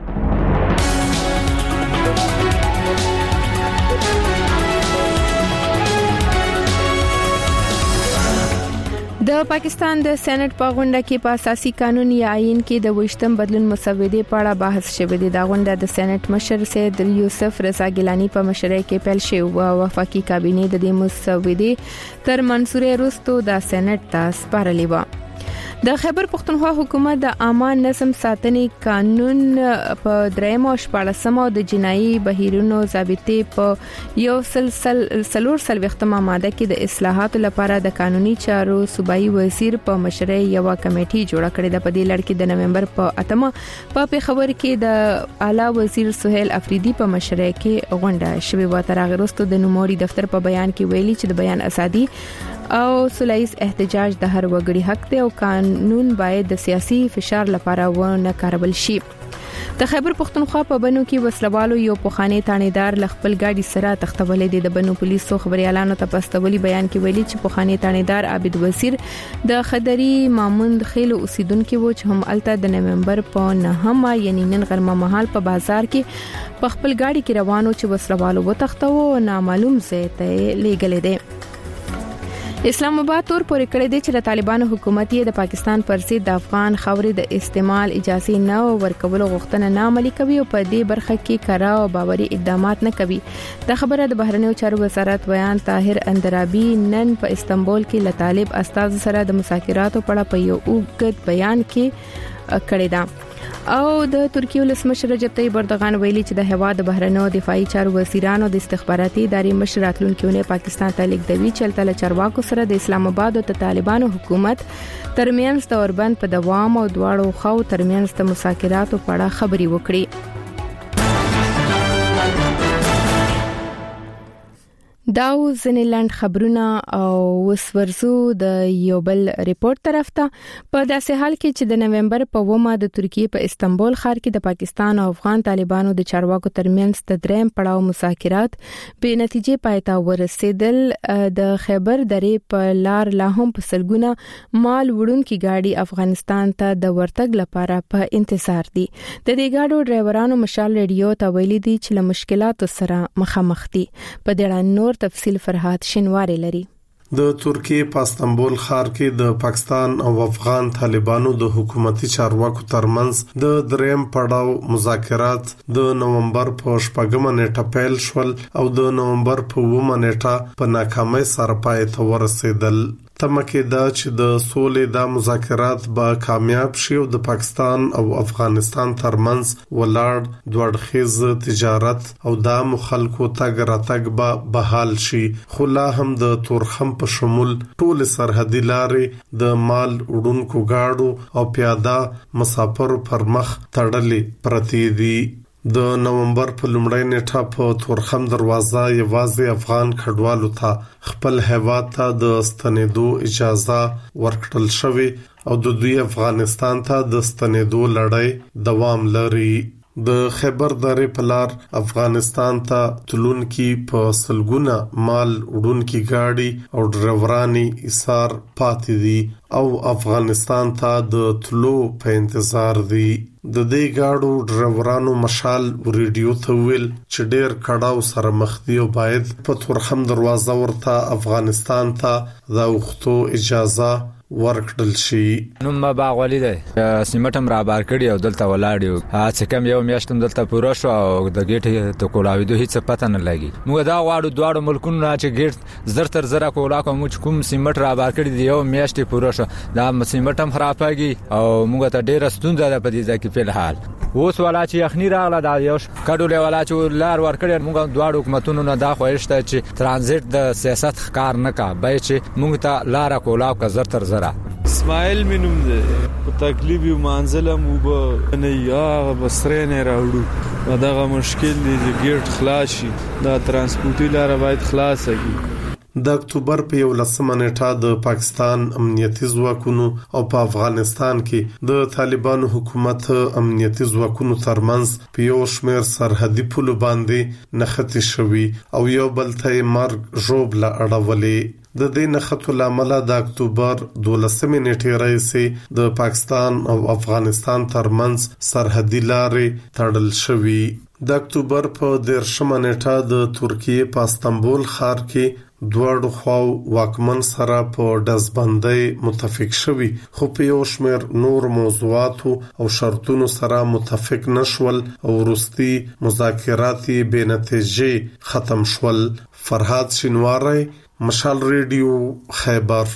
Speaker 1: د پاکستان د سېنات په غونډه کې په اساسي قانون یا آئین کې د 28م بدلون مسودې په اړه بحث شوی دی. دا غونډه د سېنات مشر سید یوسف رضا ګیلانی په مشرۍ کې پیل شوه او وفاقي کابینه د دې مسودې تر منصورې وروسته د سېنات ته سپارلې و. د خیبر پختونخوا حکومت د عامه نظم ساتنې قانون په 3 او 14 د جنایي بهیرونو ضابطې په یو سلسله سلوختمه ماده کې د اصلاحاتو لپاره د قانوني چارو صوبایي وزیر په مشرۍ یو کمیټه جوړه کړې ده. په دې لړ کې د نومبر په 8 په پیښور کې د اعلی وزیر سہیل افریدي په مشرۍ کې غونډه شوې و. تر هغه وروسته د نوموړي دفتر په بیان کې ویلي چې د بیان ازادي او سولهییز احتجاج د هر وګړي حق دی او قانون باید د سیاسي فشار لپاره ونه کارول شي. د خیبر پختونخوا په بنو کې وسلوالو یو پوخانی تانیدار لخپل گاډي سره تختولې دي. د بنو پولیسو خبريالانو ته پستولي بیان کې ویلي چې پوخانی تانیدار عابد وزیر د خدري ماموند خیل اوسیدونکو و چې هم الته د نومبر په 9 یعنی نن غرمه مهال په بازار کې په خپل گاډي کې روانو چې وسلوالو وتختو او نامعلوم ځای ته لېږل دي. اسلام آباد تور پورې کړی دی چې د طالبانو حکومت یې د پاکستان پر ضد د افغان خاورې د استعمال اجازه نه ورکول غوښتنه نه عملي کوي او په دې برخه کې کارا او باوري اقدامات نه کوي. د خبره د بهرنیو چارو وزارت بیان طاهر اندرابي نن په استنبول کې له طالب استاد سره د مذاکراتو په اړه په یو اوږد بیان کې کړی دا. او د ترکیې ولسمشر رجب طیب اردوغان ویلي چې د هواد د بهرنیو دفاعي چارو وزیرانو د استخباراتي ادارې مشر راتلونکي پاکستان ته لیږدوي چې تل چارواکو سره د اسلام آباد او طالبانو حکومت ترمنځ د اوربند په دوام او دواړو خو ترمنځ د مذاکراتو په اړه خبري وکړي. داو زنیلند خبرونه او وسورزو د یو بل ریپورت طرف ته. په داسې حال کې چې د نومبر په 9 د ترکیې په استنبول ښار کې د پاکستان او افغان طالبانو د چارواکو ترمنځ د دریم پړاو مذاکرات به نتیجې پای ته ورسېدل. د خیبر درې په لار لا هم په سلګونه مال وړونکي گاډي افغانستان ته د ورتګ لپاره په انتظار دي. د دې گاډو ډرایورانو مشال ریډیو ته ویلي دي چې له مشکلاتو سره مخامخ دي. په دې اړه نور تفصیل فرحات شنواری لري.
Speaker 4: د ترکیې په استنبول ښار کې د پاکستان او افغان طالبانو د حکومتي چارواکو ترمنځ د دریم پړاو مذاکرات د نومبر په 8 نیټه پیل شول او د نومبر په 9 نیټه په ناکامۍ سره پای ته ورسېدل. تمه کې دا چې د سولې د مذاکرات به کامیاب شي او د پاکستان او افغانستان ترمنځ ولاړ دوړخیز تجارت او د مخالکو تګ راتګ به بحال شي. خو لا هم د تورخم په شمول ټول سرحدي لارې د مال وړونکو گاډو او پیاده مسافرو پر مخ تړلې پرتې دي. د نومبر په لومړۍ نیټه په تورخم دروازه یوازې افغان کډوالو ته خپل هیواد ته د ستنېدو اجازه ورکړل شوې او د دوی افغانستان ته د ستنېدو لړۍ دوام لري. د خیبر درې په لار افغانستان ته تلونکي په سلګونه مال وړونکي گاډي او ډرایوراني ایثار پاتې دي او افغانستان ته د تلو په انتظار دي. د دې گاډو ډرایورانو مشال ریډیو ته ویل چې ډېر کډاو سره مخ دي او باید په تورخم دروازه ورته افغانستان ته د وختو اجازه ورکړل شي.
Speaker 5: نو ما باغ ولید سیمټم را بار کړی او دلته ولاړیو چې کوم یو میاشتم دلته پوره شو او د ګیټ ته کولاویدو هیڅ پته نه لګي. موږ دا واړو دواړو ملکونو چې ګیټ زر تر زر کولا کوم کوم سیمټ را بار کړی دی یو میاشتې پوره شو دا سیمټم خرابېږي او موږ ته ډېر ستونزه ده په دې ځکه په الحال اوس ولا چې اخنی راغله دا یو کډولې ولا چې لار ور کړی موږ دواړو حکومتونو نه دا خوښته چې ترانزیت د سیاست ښکار نه کا به چې موږ ته لار کولا کا زر تر زر.
Speaker 6: اسماعیل مینوم ده په تکلیف یو منزلم وب نه یا بسره نه راوړو دا مشکل دی چې ګیټ خلاص شي دا ترانسپورتي لار باید خلاص شي.
Speaker 4: د اکتوبر په 11 نیټه د پاکستان امنیتي ځواکونو او په افغانستان کې د طالبانو حکومت امنیتي ځواکونو ترمنځ په یو شمېر سرحدي پولو باندې نښتې شوي او یو بل ته مرګ ژوبله اړولې. د دې نښتو لامل د اکتوبر 12 نیټې راځي د پاکستان او افغانستان ترمنځ سرحدي لارې تړل شوي. د اکتوبر په 13 نیټه د ترکیه په استانبول ښار کې دواړو خواو واکمن سره په دزبندۍ متفق شوي خو په یو شمېر نور موضوعاتو او شرطونو سره متفق نشول او وروستي مذاکرات بې نتیجې ختم شول. فرهاد شینواری، مشال ریډیو، خیبر.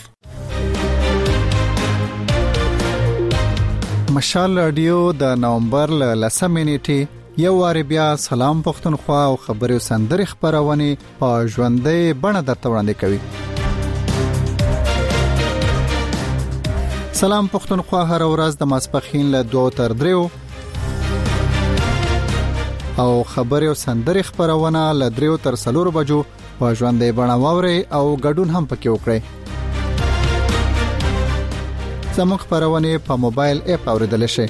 Speaker 23: مشال رادیو د نومبر ل 10 نیټې یو واری بیا سلام پښتونخوا او خبرو سندرې خبرونه په ژوندۍ بڼه درته وړاندې کوي. سلام پښتونخوا هر ورځ د ماسپخین له 2 تر 3 او خبرو سندرې خبرونه له 3 تر 4 بجو په ژوندۍ بڼه واوري او ګډون هم پکې وکړئ. زموږ خبرونه په موبایل اپ اوریدل شي.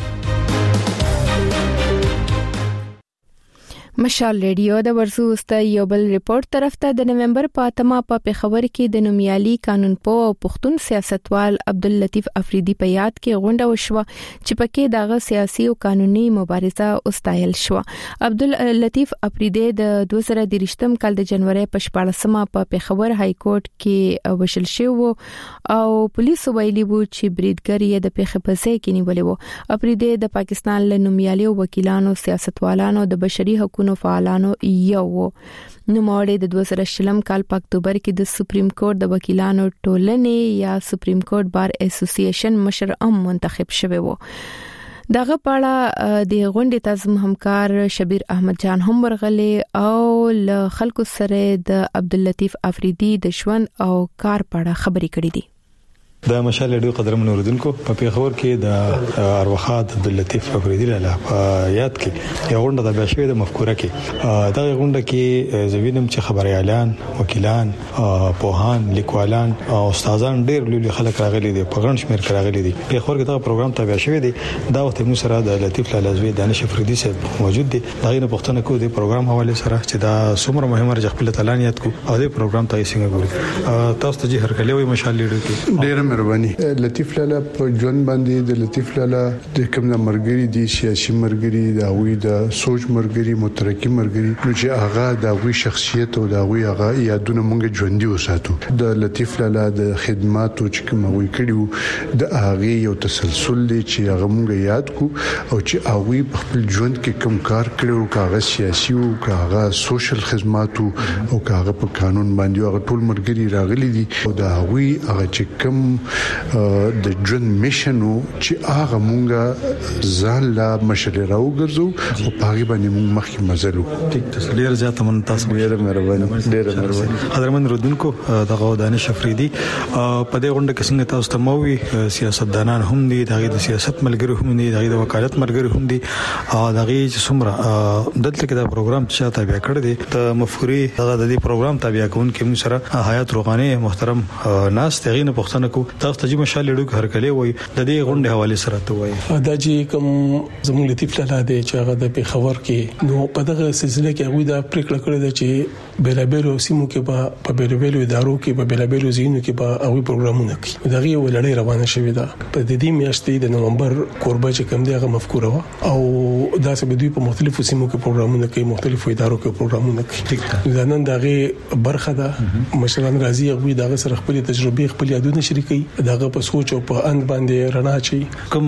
Speaker 1: مشال ریډیو د ورزوست یو بل ریپورت طرف ته د نومبر په 8 په پیښور کې د نومیالي قانون پوه او پښتون سیاستوال عبداللطیف افریدي په یاد کې غونډه وشوه چې پکې دغه سیاسي او قانوني مبارزه اوستایل شو. عبداللطیف افریدي د 2023 کال د جنوري په 14 په پیښور های کورټ کې وشل شو او پولیسو ویلي وو چې بریدګر یې د پیښې په ځای کې نیولې وو. افریدي د پاکستان له نومیالي وکیلانو سیاستوالانو د بشري حقوقو فعالانو یو نو موري د 2020 کال په اکتوبر کې د سپریم کورټ د وکیلانو ټولنې یا سپریم کورټ بار اسوسییشن مشر منتخب شوی وو. دغه پاړه د غونډې تنظیم همکار شبیر احمد جان هم ورغلي او له خلکو سره د عبداللطیف افریدي د ژوند او کار پاړه خبرې کړې دي.
Speaker 3: د مشال ریډیو قدرمن اوریدونکو په پیښور کې د ارواخات عبداللطیف افریدي له یاد کې یو غونډه د بشوي د مفکوره کې دا غونډه کې زوینم چې خبريالان، وکیلان، پوهان، لیکوالان او استادان ډېر لوی خلک راغلي دي په غون شمیر راغلي دي. پیښور کې دا پروګرام تابع شوی دی. دا وخت موږ سره د لطیف لالزوی دانش افریدي صاحب موجود دي. دا غینه پښتنه کو دی پروګرام حواله سره چې دا څومره مهمه رجح خپل تلانیت کو او د پروګرام تاسو څنګه ګوري تاسو ته هر کله وي مشال ریډیو کې
Speaker 2: ډېر مهرباني. لطیف لالا په ژوند باندې د لطیف لالا د کوم مرګري دي سیاسي مرګري دا وی د سوچ مرګري مترقي مرګري نو چې هغه دا وی شخصیت او دا وی هغه یادونه مونږ ژوندۍ وساتو. د لطیف لالا د خدماتو چې کوم وی کړیو د هغه یو تسلسل دی چې هغه مونږ یاد کو او چې هغه په خپل ژوند کې کوم کار کړو کاغه سیاسي او کاغه سوشل خدماتو او کاغه په قانون باندې هغه ټول مرګري راغلي دي او دا هغه چې کوم د ژوند میشنو چې هغه مونږه ځان لا مشري راوګرځو او پاغي باندې مونږ مخکې مزلو.
Speaker 3: ټیک ته ډیر زیاته من تاسو
Speaker 2: ډیر مهرباني.
Speaker 3: قدرمن رودونکو دغه دانش افریدي په دې غونډه کې څنګه تاسو ته مووي سیاستدانان هم دي دغه د سیاست ملګری هم دي دغه د وکالت ملګری هم دي دغه چې څومره دلته کې دا پروګرام چې تابع کړی دی ته مفکوري دغه د دې پروګرام تابع کوونکې موږ سره حیات روغاني محترم ناس تغینه پښتنه کو تاسو ته مشال ریډیو هر کله وای د دې غونډې حواله سره ته وای
Speaker 24: دا چې کوم زموږ لطیف لالا دی چې هغه د پیښور کې نو په دغه سلسله کې هغه د پریکړه کړې ده چې
Speaker 8: بیلابیلو سیمو کې په بیلابیلو ادارو کې په بیلابیلو زینو کې په هغه پروګرامونه کوي دغه ولړۍ روانه شوې ده په دې میاشتې د نومبر کوربه چې کوم دی هغه مفکوره و او دا څه دوی په مختلفو سیمو کې پروګرامونه کوي مختلفو ادارو کې پروګرامونه کوي دا نن دغه برخه ده مشران راځي هغه دغه سره خپل تجربې خپل یادونه شریکي دغه په سوچ او په اند باندې رڼا چي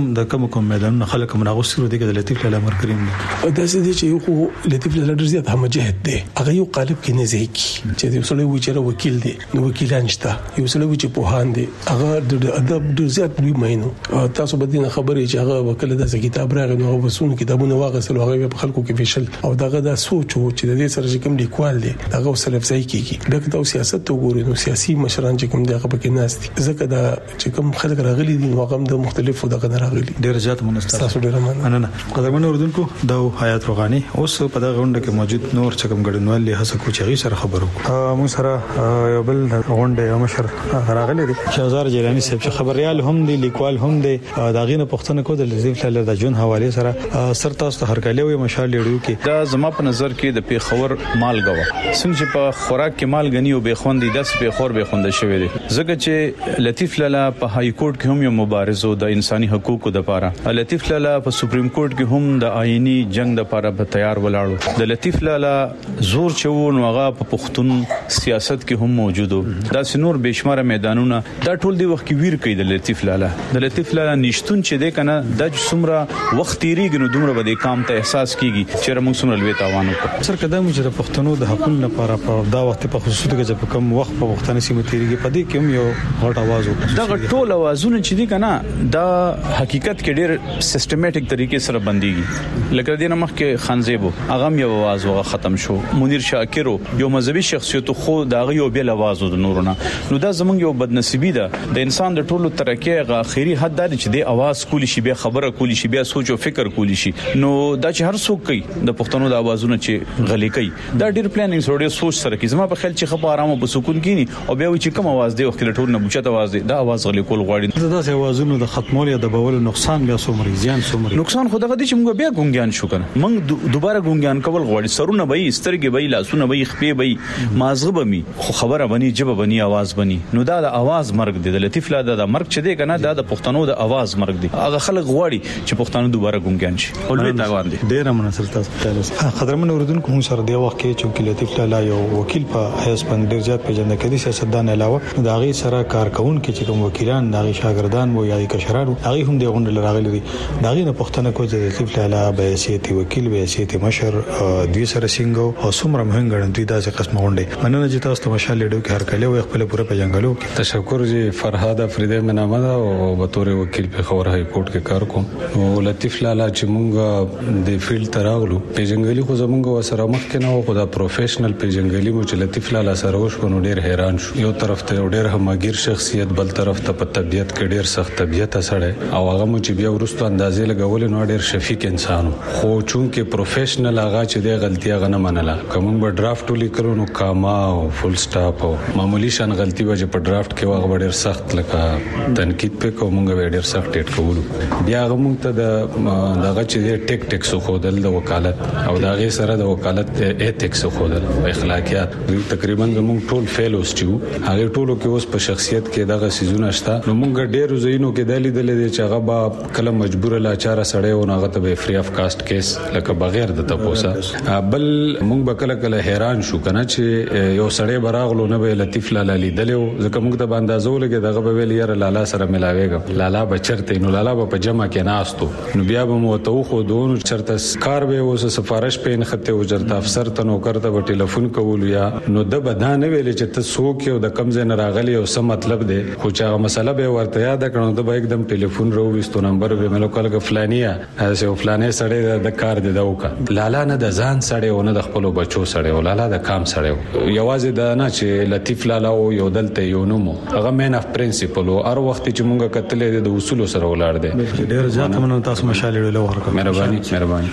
Speaker 3: کوم میدان خلک مناغوسرو دي د لطیف لاله امر کریم
Speaker 8: دا څه دي چې خو لطیف لاله ډیر زیات همجهد دی هغه یو قالب کې نه ځي چې د وسله وچره وکیل دی نو وکیلان شته یو وسله وچ په هان دی هغه د ادب ډیر زیات دوی مینو تاسو به دین خبرې چې هغه وکیل د کتاب راغی نو هغه وسونه کتابونه واغسل هغه په خلکو کې فشل او دغه د سوچ چې د دې سره کوم لیکوال دی هغه وسله ځای کیږي دغه تاسو سیاست ته وګورئ نو سیاسي مشران چې کوم دی هغه پکې ناست ځکه دا چې کوم خلک راغلي دي هغه د مختلفو دغه راغلي
Speaker 3: ډیر زیات منستر
Speaker 8: تاسو ډیر
Speaker 3: مننه قدرمن اوردونکو دا حیات روغانی اوس په دغه غونډه کې موجود نور چې کوم ګډونوال له هڅه کوي چې سره خبرو موږ سره یو بل غونډه مشر راغلی دی شهزار جیلانی صاحب چې خبريال هم دی لیکوال هم دی داغه نه پښتنه کو د لطیف لاله د جون حواله سره سر تاسو ته هرکلی وي مشال لیډو کې
Speaker 10: دا زما په نظر کې د پیښور مالګوا څنګه چې په خوراک کې مالګنی او به خوندې د پیښور به خوند شوی دی ځکه چې لطیف لاله په های کورټ کې هم یو مبارزو د انساني حقوقو لپاره لطیف لاله په سپریم کورټ کې هم د آئینی جنگ لپاره په تیار ولاړو د لطیف لاله زور چون هغه په پښتون سیاست کې هم موجودو دا سنور بشمار میدانونه دا ټول دی وخت کې ویر کوي د لطیف لاله نشټون چې د کنه د څومره وخت تیریږي نو دومره به د کام ته احساس کیږي چې موږ څومره لوي تاوان وکړو
Speaker 3: سر قدم چې د پښتنو د حقوقو لپاره په دا وخت په خصوص کې چې کوم وخت په وختانه سیمه تیریږي په دې کې هم یو غټ आवाज وکړي
Speaker 10: دا ټول आवाजونه چې دي کنه دا حقیقت کې ډېر سیستماتیک طریقې سره بنديږي لکه د نمخ کې خانزيبو هغه یو आवाज وغه ختم شو منیر شاکرو یو مذهبي شخصیت خو دا یو بل आवाज د نورونه نو دا زمونږ یو بدنصیبی ده د انسان د ټولو ترقې غ اخیری حد دا چې د आवाज کولی شي به خبره کولی شي به سوچ او فکر کولی شي نو دا چې هر څوک کوي د پښتنو د आवाजونه چې غلي کوي دا ډیر پلانینګ سره سوچ سره کی زما په خیال چې خبر آرام او په سکون کینی او بیا چې کوم आवाज دی وخت له ټول نه بوچت आवाज دی دا आवाज غلي کول غواړي
Speaker 3: دا څه आवाजونه د ختمول یا د بول نقصان بیا څومره زیان څومره
Speaker 10: نقصان خو دغه دي چې موږ بیا ګونګیان شو کنه موږ دوباره ګونګیان کول غواړي سرونه به سترګې به لاسونه به خپې به مازغه به می خو خبره بني جبه بني आवाज بني نو دا د आवाज مرګ دی د لطیف لاله د مرګ چې دی کنه دا د پښتنو د आवाज مرګ دی هغه خلک غواړي چې پښتنو دوباره ګونګیان شي اولوي تاوان دي
Speaker 3: ډیر مناسب تاسو قدرمن اوردونکو هم سره دی وخت کې چې لطیف لاله یو وکیل په حیث باندې ډیر زیات پیژندل کېدي سیاستدان علاوه د هغه سره کارکون کې چې کوم وکیلان د هغه شاګردان وو یا د کشرانو هغه هم د غونډه راغلي دي دا غي نه پښتنه کوي چې لطیف لاله به حیثیت وکیل به حیثیت مشر دوی سره سنگو او څومره مهنګ ګڼي دا څه قسم غونډه مننه چې تاسو ته مشال لیډو کې هر کله خپل پوره پیژنګلو
Speaker 11: تشکر جی فرهاد افریدی منامه دا او به تور وکیل په خبر های کورټ کې کار کوم او لطیف لاله چې مونږ د فیلډ تراغلو پیژنګلی خو زمونږ وسره مخ کې نه خو دا پروفیشنل پیژنګلی مو چې لطیف لاله سره وشو نو ډیر حیران شو یو طرف ته ډیر هماګیر شخصیت بل طرف ته په طبيعت کې ډیر سخت طبيعت سره او هغه مو چې بیا ورستو اندازې لګول نو ډیر شفیق انسانو خو چونکه پروفیشنل هغه چې د غلطي غنه منله کوم به ډرافټ لیکلو نو کاما او فول سټاپ او معمولی شان غلطي وجه په ډرافټ کې واغ ډیر سخت لکه تنقید په کومه ډیر سخت ټیټ کولو بیا هغه مونږ ته دغه چې ټیکس خودل د وکالت او دغه سره د وکالت ایتکس خودل او اخلاقیات تقریبا زموږ ټول فیلوز چې هغه ټولو کې اوس په شخصیت کې دغه سيزونه شته نو مونږ ډیر زینو کې دلی چې هغه با کله مجبور لاچاره سړی او هغه ته به فری اف کاست کیس لکه بغیر د تپوسا بل مونږ به کله حیران شو کنه چې یو سړی براغلو نه به لطیف لاله لیدلو ځکه مونږ ته باندازو لګي دغه به ویل یاره لالا سره ملاويږي لالا بچرته نو لالا په جمع کې ناستو نو بیا به مو ته خو دونو چرته کار به اوس سفارش په نخته وجرته افسر ته نو کرته په ټلیفون کول یا نو د بدان ویل چې ته څوک یو د کم ځای راغلی او څه مطلب دی خو چې هغه مسله به ورته یاد کړو ته به एकदम ټلیفون راوېستو نمبر به ملو کولګه فلانیا هغه فلانه سړی د کار دی دا وکا لالا نه د ځان سړی او نه د خپل بچو سړی او لالا د کام سړی یوازې د نه چې لطیف لالا او یو دلته یو نومو هغه مین اف پرنسپل او هر وخت چې مونږه کتلې د اصول سره ولاړ دی
Speaker 3: ډیر ځات مننه تاسو مشال له ورکو
Speaker 11: مهرباني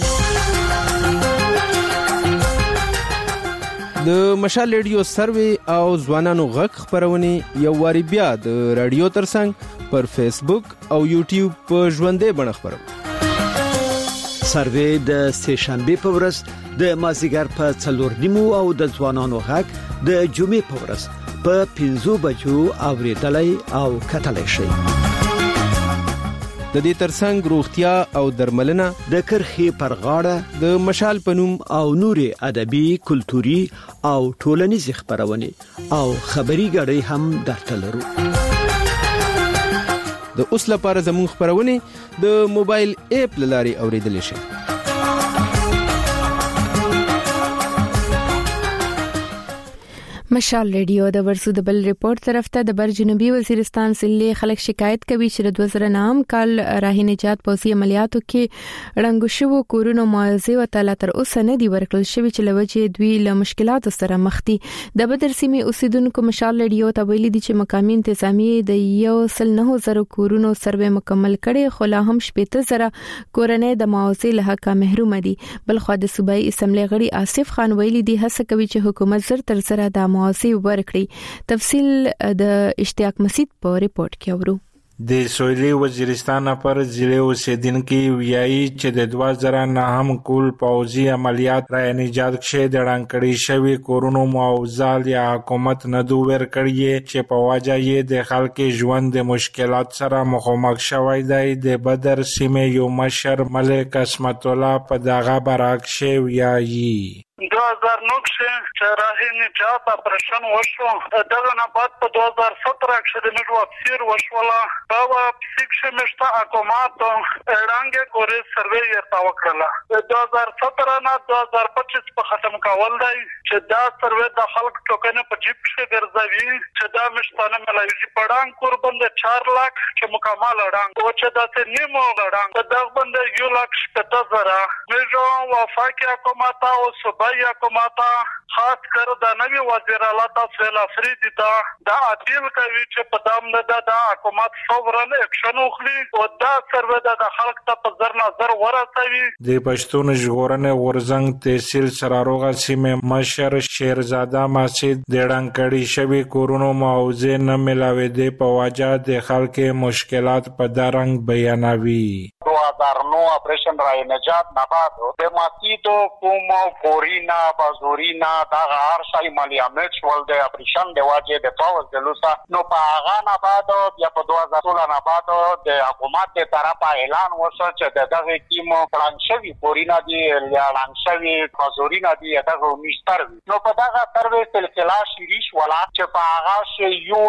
Speaker 24: د مشال ریډیو سروي او ځوانانو غږ خبرونه یو واری بیا د رادیو ترڅنګ پر فیسبوک او یوټیوب په ژوندې بڼه خبرو
Speaker 7: سروې د سهشنبه په ورځ د مازیګر په 4:30 او د ځوانانو غږ د جمعې په ورځ په 5 بجو اوریدلای او کتلای شي.
Speaker 24: د دې ترڅنګ روغتیا او درملنه
Speaker 7: د کرخي پر غاړه
Speaker 24: د مشال پنوم
Speaker 7: او نوري ادبي کلتوري او ټولنیز خبرونه او خبري غړي هم درته لرو.
Speaker 24: د اوس لپاره زموږ خبرونه د موبایل اپ لاري اوریدل شي.
Speaker 1: مشال ریډیو د ورسو د بل ریپورت طرف ته د بر جنوبي وزیرستان سلې خلک شکایت کوي چې د 2009 کال راهي نجات پوځي عملیاتو کې رنګ شوو کورونو معاوضه او تعالی تر اوسه نه دی ورکړل شوی چې لوجه دوی له مشکلاتو سره مخ دي. د بدر سیمې اوسیدونکو مشال ریډیو ته ویلي دي چې مقامي انتظامیه د 1.9 کورونو سروې مکمل کړي خو لا هم 70,000 کورنۍ د معاوضه له حق محروم دي. بلخو د صوبایي اسمبلی غړي آصف خان ویلي دي هڅه کوي چې حکومت زر تر سره د معاوضه ورکړي. تفصیل د اشتیاق مسید په ریپورت کې اورو.
Speaker 12: د سویلي وزیرستان پر ضلع اوسیدونکو ویایي چې د 2009 کال پوځي عملیات را نجات کې د رانکړې شوی کورونو معاوضه یا حکومت نه دوه ورکړي چې په وجه یې د خلکو ژوند د مشکلات سره مخامخ شوی دی. د بدر سیمې یو مشر ملک اسمت الله په دغه برعکس ویایي
Speaker 13: 2009 کې راهي نجات اپریشن وشو. دغه نه بعد په 2017 کې د نړۍ افسر وشوله. دا پسیکشه مشته حکومت اړانګه کورې سروې ورته وکړه. 2017 نه 2025 په ختم کول دی چې دا سروې د خلک ټوکنه په جیب کې ګرځوي چې دا مشتانه ملایوي پړان قربان د 4 لک چې مکمل اړانګ او چې د نیمو اړانګ دغه باندې 1,70,000 مېجو وفاقي حکومت او صوبایي حکومت خاص کر د نوی وزیر اعلی تاسو افریدی ته دا اپیل کوي چې په دام نه د حکومت سوورن اکشن وکړي او دا سروې د خلک ته په ځر نظر ورسوي.
Speaker 12: د پښتون ژغورنې ورزنګ تحصیل سراروغه سیمه مشر شیرزاده مسجد د ډنګړی شوی کورونو معاوضه نه ملاوي دی په وجه د خلکو مشکلات په درنګ بیانوي.
Speaker 16: 2009 اپریشن راهي نجات نه بعد د مسجد کوم کورینا بازورینا دا هر شای مالی امنیت ول د اپریشن د واجه د پاوز د لوسا نو په هغه نه بعد بیا په 2016 نه بعد د حکومت د طرفه اعلان وشو چې دغه کیمو پلان شوی کورینا دی یا اعلان شوی بازورینا دی دغه مشتر نو په دغه سروې سلسله شریش ولا چې په هغه شی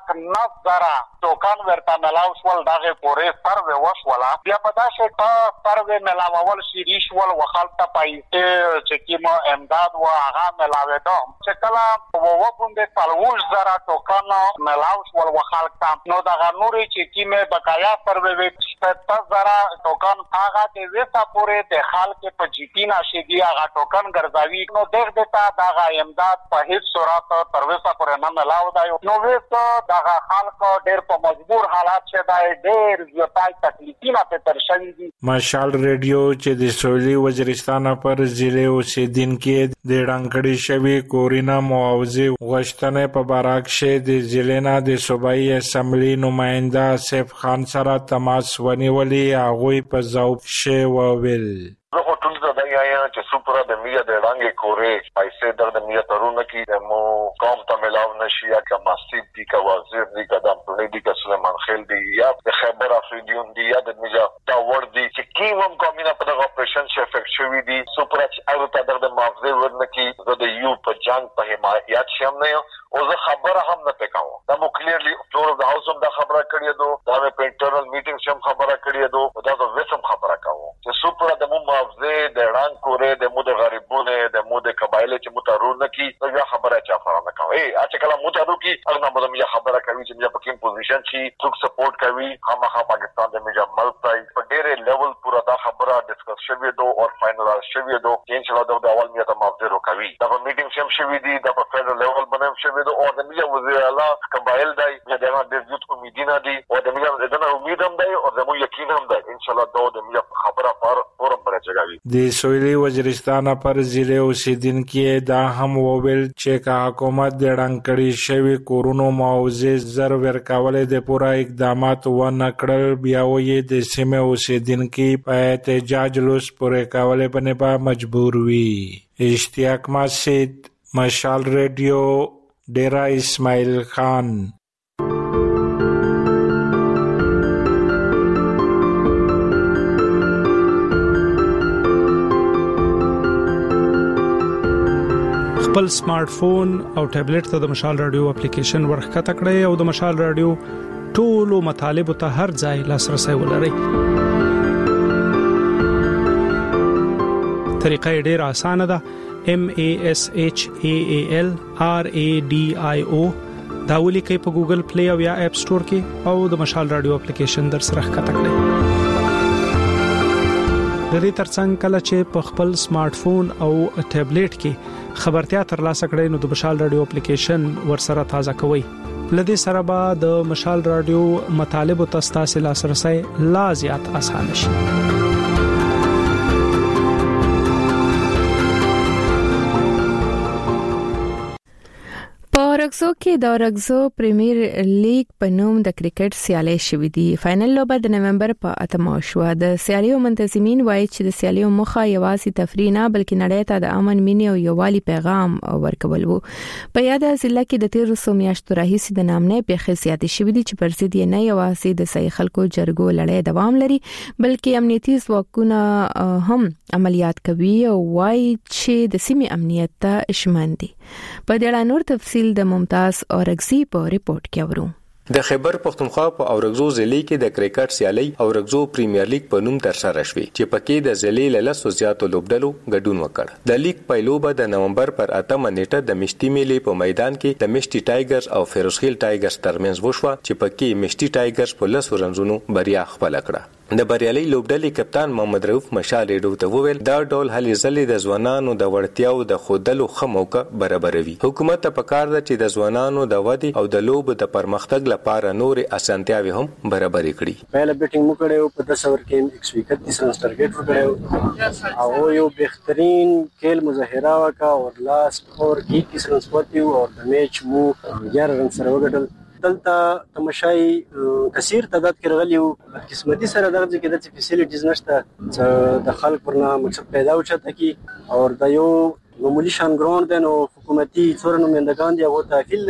Speaker 16: 1,09,000 ټوکان ورته ملاو شول دغه پورې سروې وشولا. بیا په داسې سروې ملاول شریش ول وخالته پایته چې کیمو امداد و هغه ملاوي دوم چې کله و وبوند 40,000 ټوکان ملاو شول وخالته نو دغه نوري چې کیمه بقایا سروې 70,000 ټوکان هغه د وسه پورې د خلک په جیپینا شدي هغه ټوکان ګرځاوي نو دغه ته دغه امداد په هیڅ صورت تر وسه پورې نه ملاو دی نو وسه دغه خلک ډېر په مجبور حالات چې دی ډېر زیاتای تکلیفونه په تر شوی دي.
Speaker 12: مشال ریډیو چې د سویلي وزیرستان پر ضلع اوسیدونکو د ډنګړی شوی کورینا معاوضه غوښتنه په برعکس د ضلع نه د صوبایي اسمبلی نماینده آصف خان سره تماس ونیولې. هغه په ذوق شی وویل
Speaker 25: زه خو ټول زده یم چې سپورا د میډیا د ډنګ کورې پیسې د میډیا ترونه کې مو قوم ته ملاو نشي یا که مسجد دی که وزیر دی که د پولیس دی که سلیمان خیل دی یا د خیبر افریدیون دی یا د میډیا دا ور دی چې کیمم کومینه په دغه اپریشن شي افیکټ شوی دی سپورا چې اړو ته د معاوضه ورنکي زه د یو په جنگ په حمایت شم نه او زه خبره هم نه پکاو دا مو کلیرلی فلور د هاوس هم دا خبره کړی دو دا په انټرنل میټینګ شم خبره کړی دو دا د وسم خبره کاوه چې سپورا د مو معاوضه د ډان کورې د مو د غریبونه د مو د قبایل چې مترور نکي دا خبره چا فرام نه کاوه چې کله مترور کی هغه مو د میډیا خبره کوي چې میډیا په کوم پوزیشن شي څوک سپورټ کوي خامخا پاکستان د میډیا ملتای په ډېر لیول پورا دا خبره ډیسکس شوی دو او فائنل شوی دو ان شاء الله د اول میته معاوضه کوي دا په میټینګ شم شوی دی دا په فدرال لیول باندې شوی دو او د میډیا وزیر اعلی قبایل دی دغه د زیات امیدونه دي او د میډیا دغه امید هم دی او زموږ یقین هم دی ان شاء الله دا د میډیا خبره پر فورم پر जगह वي
Speaker 12: د سویلي وزیرستان پر ضلع اوسیدونکو دا هم وویل چې کا حکومت د ډنګړي شوی کورونو معاوضه زر ورکولې د پوره اقدامات و نکړل بیا وې د سیمه اوسیدونکو په احتجاج لوس پورې کولې باندې به مجبور وي. اشتیاق مسجد، مشال ریډیو، ډیرا اسماعیل خان.
Speaker 14: خپل سمارټ فون او ټابلیټ ته د مشال رادیو اپلیکیشن ورخکته کړئ او د مشال رادیو ټولو مطالبه ته هر ځای لاسرسي ولرئ. طریقه ډیره اسانه ده. MASHAAL RADIO دا ولیکئ په ګوګل پلی او یا اپ سٹور کې او د مشال رادیو اپلیکیشن در سره ښکته کړئ. د دې ترڅنګ کله چې په خپل سمارټ فون او ټابلیټ کې خبرتیا ترلاسه کړئ نو د مشال رادیو اپلیکیشن ورسره تازه کوئ. لدې سره به د مشال رادیو مطالب او تاسو لاسرسي لا زیات اسانه شي.
Speaker 1: اورګزو کې د اورګزو پریمیر لیګ په نوم د کرکټ سیالي شوې دي. فائنل لوبه د نومبر په 8 شو. د سیالیو منتظمین وایي چې د سیالیو مخه یوازې تفریح نه بلکې نړۍ ته د امن، مینې او یووالي پیغام ورکول وو. په یاد ضلع کې د 13 میاشتو راهیسې د نامنې پیښې زیاتې شوې دي چې پر ضد یې نه یوازې د صحیح خلکو جرګو لړۍ دوام لري بلکې امنیتي ځواکونه هم عملیات کوي او وایي چې د سیمې امنیت ته شمن دي. په دې اړه نور تفصیل د ممتاز اورګزی په ریپورت کې ورو.
Speaker 15: د خیبر پختونخوا په اورګزو ضلع کې د کرکټ سیالي اورګزو پریمیر لیګ په نوم ترسره شوې چې پکې د ضلع له لسو زیاتو لوبډلو ګډون وکړ. د لیګ پیلوبه د نومبر پر 8 نیټه د مشتي میلې په میدان کې د مشتي ټایګرز او فیروزخیل ټایګرز ترمنځ وشوه چې پکې مشتي ټایګرز په 10 رنزونو بریا خپل کړه. د بریالي لوبډلې کپتان محمد رؤف مشال ریډو ته وویل دا ډول هلې ځلې د ځوانانو د وړتیاو د خودلو خموکه برابروي. حکومت ته پکار ده چې د ځوانانو د ودی او د لوب د پرمختګ لپاره نور اسانتیاوي هم برابرې کړي.
Speaker 17: پهله بیټینګ مو کړو په 10 اوور کې 131 رن ټارګټ وکړو او یو بهترین کېل مظاهره وکړه او لاست اوور کې 21 رن پاتې او د میچ مو 11 رن سره وګټل. دلته تماشای کثیر تعداد کې راغلی او قسمتي سره دغه کې د فیسیلیټیز نشته د خلک پرنا مقصد پیدا وچته کی او د یو معمولی شان ګراوند نو حکومتي څورنو مندگان دی او تحفیل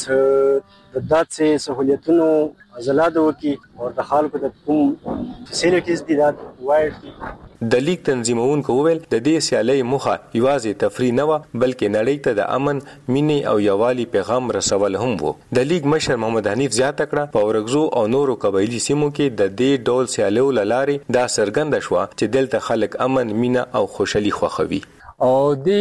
Speaker 17: د داتسه سہولیتونو ازلاد وکي او د خلکو د کوم فیسیلیټیز دي دا وایډ دي.
Speaker 15: د لیګ تنظیمونکو وویل د دې سیالي مخه یوازې تفریح نه و بلکې نړۍ ته د امن، مینې او یووالي پیغام رسول هم وو. د لیګ مشر محمد حنیف زیاته کړه په اورګزو او نورو قبایلی سیمو کې د دې ډول سیالیو لارې دا څرګنده شوه چې دلته خلک امن، مینه او خوشحالي خوښوي.
Speaker 5: او دی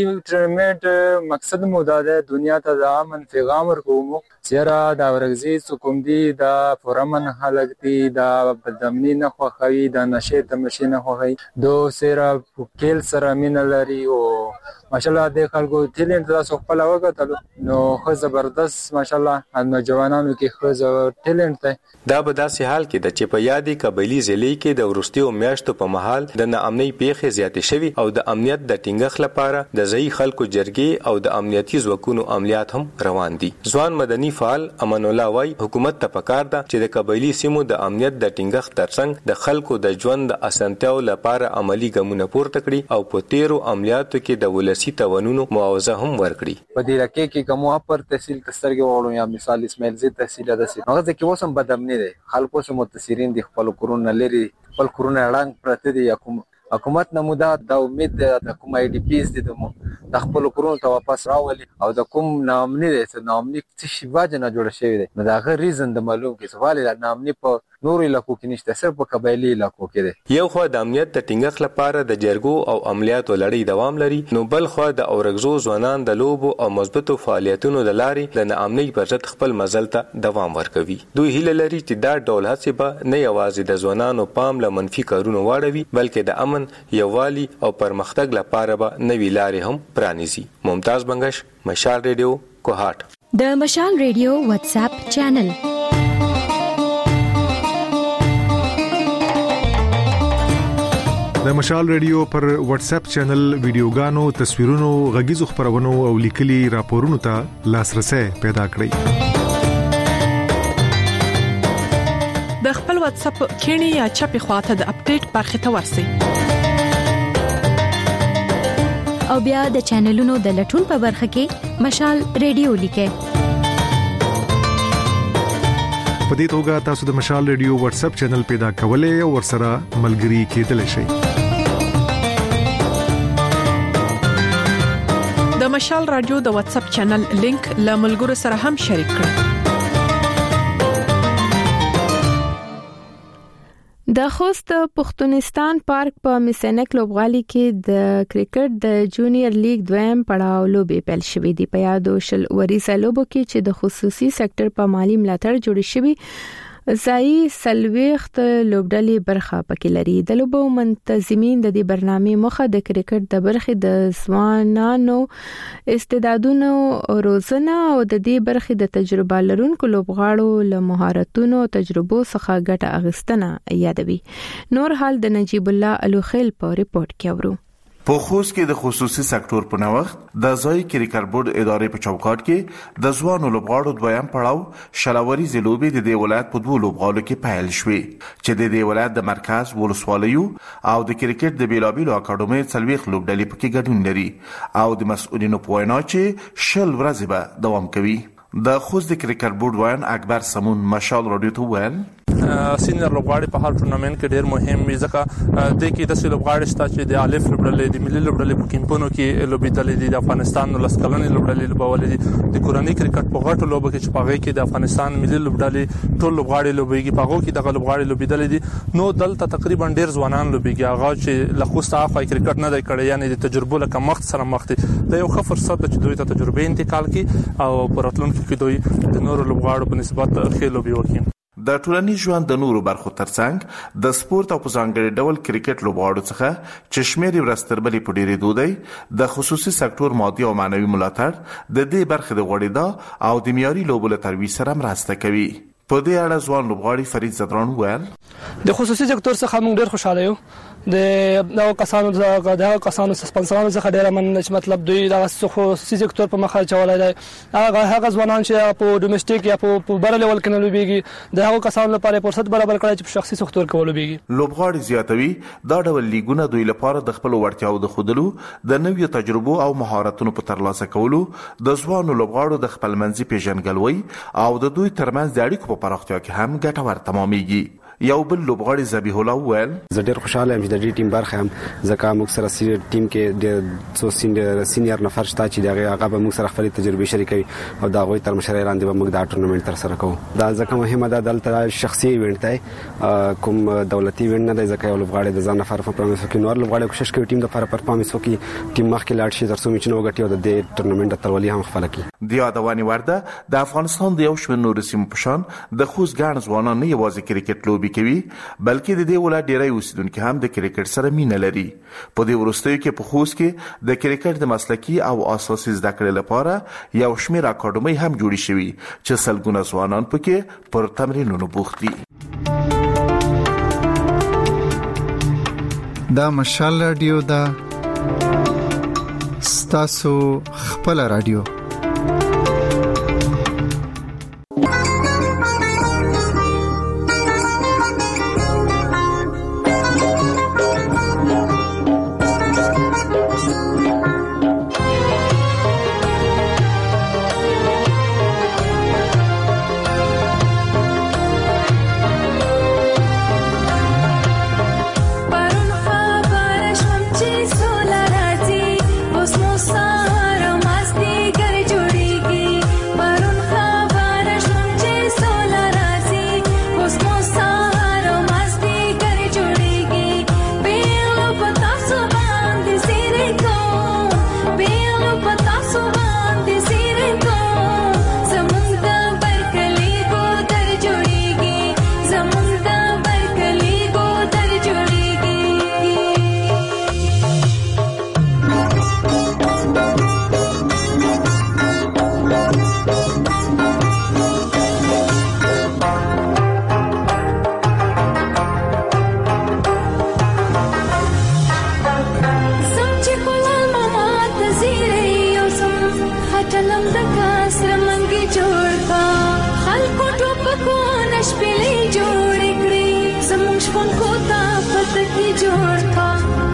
Speaker 5: ټورنمنټ مقصد مو دا د دنیا ته د امن پیغام ورکوم چې دا ورغزي کوم دی دا پرمن خلک دی دا بدامنی نه خوخوي دا نشه تمشي نه خوخوي دو سره کېل سره مين لري او ماشاءالله د خلکو ټیلنټ تاسو خپل وکړل نو خو زبردست ماشاءالله نوجوانانو کې خو ټیلنټ دی.
Speaker 15: دا به داسې حال کې د چې په یادي قبایلی ضلع کې د ورستیو میاشتو په محل د ناامنۍ پیښې زیاتې شوي او د امنیت د ټینګښ لپاره د ځای خلکو جرګې او د امنیتي ځواکونو عملیات هم روان دي. ځوان مدني فعال امان الله وای حکومت ته پکار ده چې د قبایلی سیمو د امنیت د ټینګښ ترڅنګ د خلکو د ژوند د اسانتیاو لپاره عملی ګامونه پورته کړي او په تیرو عملیاتو کې د ولسی توانونو معاوضه هم ورکړي.
Speaker 5: په دې لکه کې کومه پر تحصیل کسترګي وړو یا مثال اسماعیل زی تحصیل ده سي هغه کې وسم بدامنی دي خلکو سم متاثرین دي خپل کورونه لري خپل کورونه اړنګ پرته دي حکومت نموده د امید د کوم ای ډی پیز دي د خپل کورونه ته واپس راولي او د کوم نامنی دي چې نامنی څه شی واجه نه جوړ شوی دی نو دا غیر ریزن د معلوم کې سوال د نامنی په نور علاقو کې نشته صرف په قبایلی علاقو کې دی.
Speaker 15: یو خو د امنیت د ټینګښ لپاره د جرګو او عملیاتو لړۍ دوام لري نو بل خو د اورګزو ځوانان د لوبو او مثبتو فعالیتونو د لارې د ناامنۍ پر ضد خپل مزل ته دوام ورکوي. دوی هیله لري چې دا ډول هڅې به نه یوازې د ځوانانو پام له منفي کارونو واړوي بلکې د امن، یووالي او پرمختګ لپاره به نوې لارې هم پرانیزي. ممتاز بنگش، مشال ریډیو، کوهات.
Speaker 18: د مشال ریډیو واتس اپ چینل
Speaker 9: د مشال ریډیو پر واتس اپ چینل ویډیوګانو، تصویرونو، غږیزو خبرونو او لیکلي راپورونو ته لاسرسي پیدا کړئ.
Speaker 19: د خپل واتس اپ کینی یا چپی خواته د اپډیټ برخه ته ورسئ.
Speaker 18: او بیا د چینلونو د لټون په برخه کې مشال ریډیو لیکئ.
Speaker 9: په دې توګه تاسو د مشال ریډیو واتس اپ چینل پیدا کولای او ورسره ملګري کېدلی شئ.
Speaker 19: د مشال رادیو د واتس اپ چینل لینک له ملګرو سره هم شریک کړئ.
Speaker 1: د خوست پښتونستان پارک په میسنک لوبغالي کې د کرکټ د جونیئر لیګ دویم پړاو لوبې پیل شوې دي. په یادو شل وریسه لوبو کې چې د خصوصي سکتور په مالی ملاتړ جوړ شوی ځای سلويخت لوبډلې برخه پکې لري. د لوبو منتظمین د دې برنامې مخه د کرکټ د برخې د ځوانانو استعدادونو روزنه او د دې برخې د تجربه لرونکو لوبغاړو له مهارتونو او تجربو څخه ګټه اخیستنه یادوي. نور حال د نجیب الله الوخیل په ریپورت کې اورو.
Speaker 20: په خوست کې د خصوصي سکتور په نوښت د ځای کرکټ بورډ ادارې په چوکاټ کې د ځوانو لوبغاړو دویم پړاو شلوري زلوبي د دې ولایت په دوه لوبغاړو کې پیل شوې چې د دې ولایت د مرکز ولسوالیو او د کرکټ د بیلابیلو اکاډمۍ څلويخ لوبډلې پکې ګډون لري او د مسؤلینو په وینا چې شل ورځې به دوام کوي. د خوست د کرکټ بورډ وایي اکبر سمون مشال رادیو ته ویل
Speaker 21: سینیئر لوبغاړي په هر ټورنمنت کې ډېر مهم وي ځکه د کې د لوبغاړي شته چې د الف لوبډلې د ملي لوبډلې په کمپونو کې لوبېدلې دي. د افغانستان د لسکلنې لوبډلې لوبولې دي. د کورنۍ کرکټ په غټو لوبو کې چې پاغې کې د افغانستان ملي لوبډلې ټول لوبغاړي لوبېږي پاغو کې د لوبغاړي لوبېدلې دي. نو دلته تقریبا ډېر ځوانان لوبېږي هغه چې له خوسته اخوای کرکټ نه دی کړی یعنی د تجربه له کمښت سره مخ دي. د یو ښه فرصت چې دوی ته تجربه انتقال کړي او پراتلونکو کې دوی د نورو لوبغاړو په نسبت ښه لوبي وکړي.
Speaker 20: د ټولنیز ژوند د نورو برخو ترڅنګ د سپورت او په ځانګړي ډول کرکټ لوبغاړو څخه چې شمېر ورستربلې په ډېرې دودي د خصوصي سکتور مادي او معنوي ملاتړ د دې برخې د غوړېدا او د معیاري لوبو له ترویج سره مرسته کوي. په دې اړه ځوان لوبغاړي فرید زدران وویل
Speaker 22: د خصوصي سکتور څخه موږ ډېر خوشاله یو. د کسانو سپانسرانو څخه ډېر مننه چې مطلب دوی د خصوصي سکتور په مخه چولای دی. هغه ځوانان چې په ډومېسټیک یا په بر لیول کې نه لوبېږي د هغو کسانو لپاره فرصت برابر کړی چې په شخصي سکتور کې ولوبېږي.
Speaker 20: لوبغاړي زیاتوي دا ډول لیګونه دوی لپاره د خپل وړتیاو د ښودلو د نویو تجربو او مهارتونو په ترلاسه کولو د ځوانو لوبغاړو د خپلمنځي پیژنګلوي او د دوی ترمنځ د اړیکو په پراختیا کې هم ګټور تمامېږي. یو بل لوبغاړي ذبیح الله وویل
Speaker 26: زه ډېر خوشاله یم چې د دې ټیم برخه هم ځکه موږ سره سینیئر ټیم کې د څو سینیئر نفر شته چې هغه به موږ سره خپل تجربه شریکوي او دا غوي تر مشرۍ لاندې به موږ دا ټورنمنت تر سره کوو. دا ځکه مهمه ده دلته شخصي ایونت دی کوم دولتي ایونت نه دی ځکه یو لوبغاړي د ځان لپاره پرفارمنس کوي نور لوبغاړي کوشش کوي ټیم لپاره پرفارمنس وکړي ټیم مخکې لاړ شي تر څو چې نو غټي او د ټورنمنت د ترولي هم خپل کړي.
Speaker 20: د یادواني ورده د افغانستان د یو شمېر نورو سیمو په شان د خوست ګڼ ځوانان نه یوازې کرکټ لوبي کوي بلکې د دې ولایت ډېری اوسیدونکو هم د کرکټ سره مینه لري. په دې وروستیو کې په خوست کې د کرکټ د مسلکي او اساسي زده کړې لپاره یو شمېر اکاډمۍ هم جوړې شوې چې سلګونه ځوانان پکې پر تمرینونو بوخت دي.
Speaker 23: دا مشال رادیو دا ستاسو خپل رادیو.
Speaker 27: Sola razi, vos no sabes más de
Speaker 2: ही जोड़ था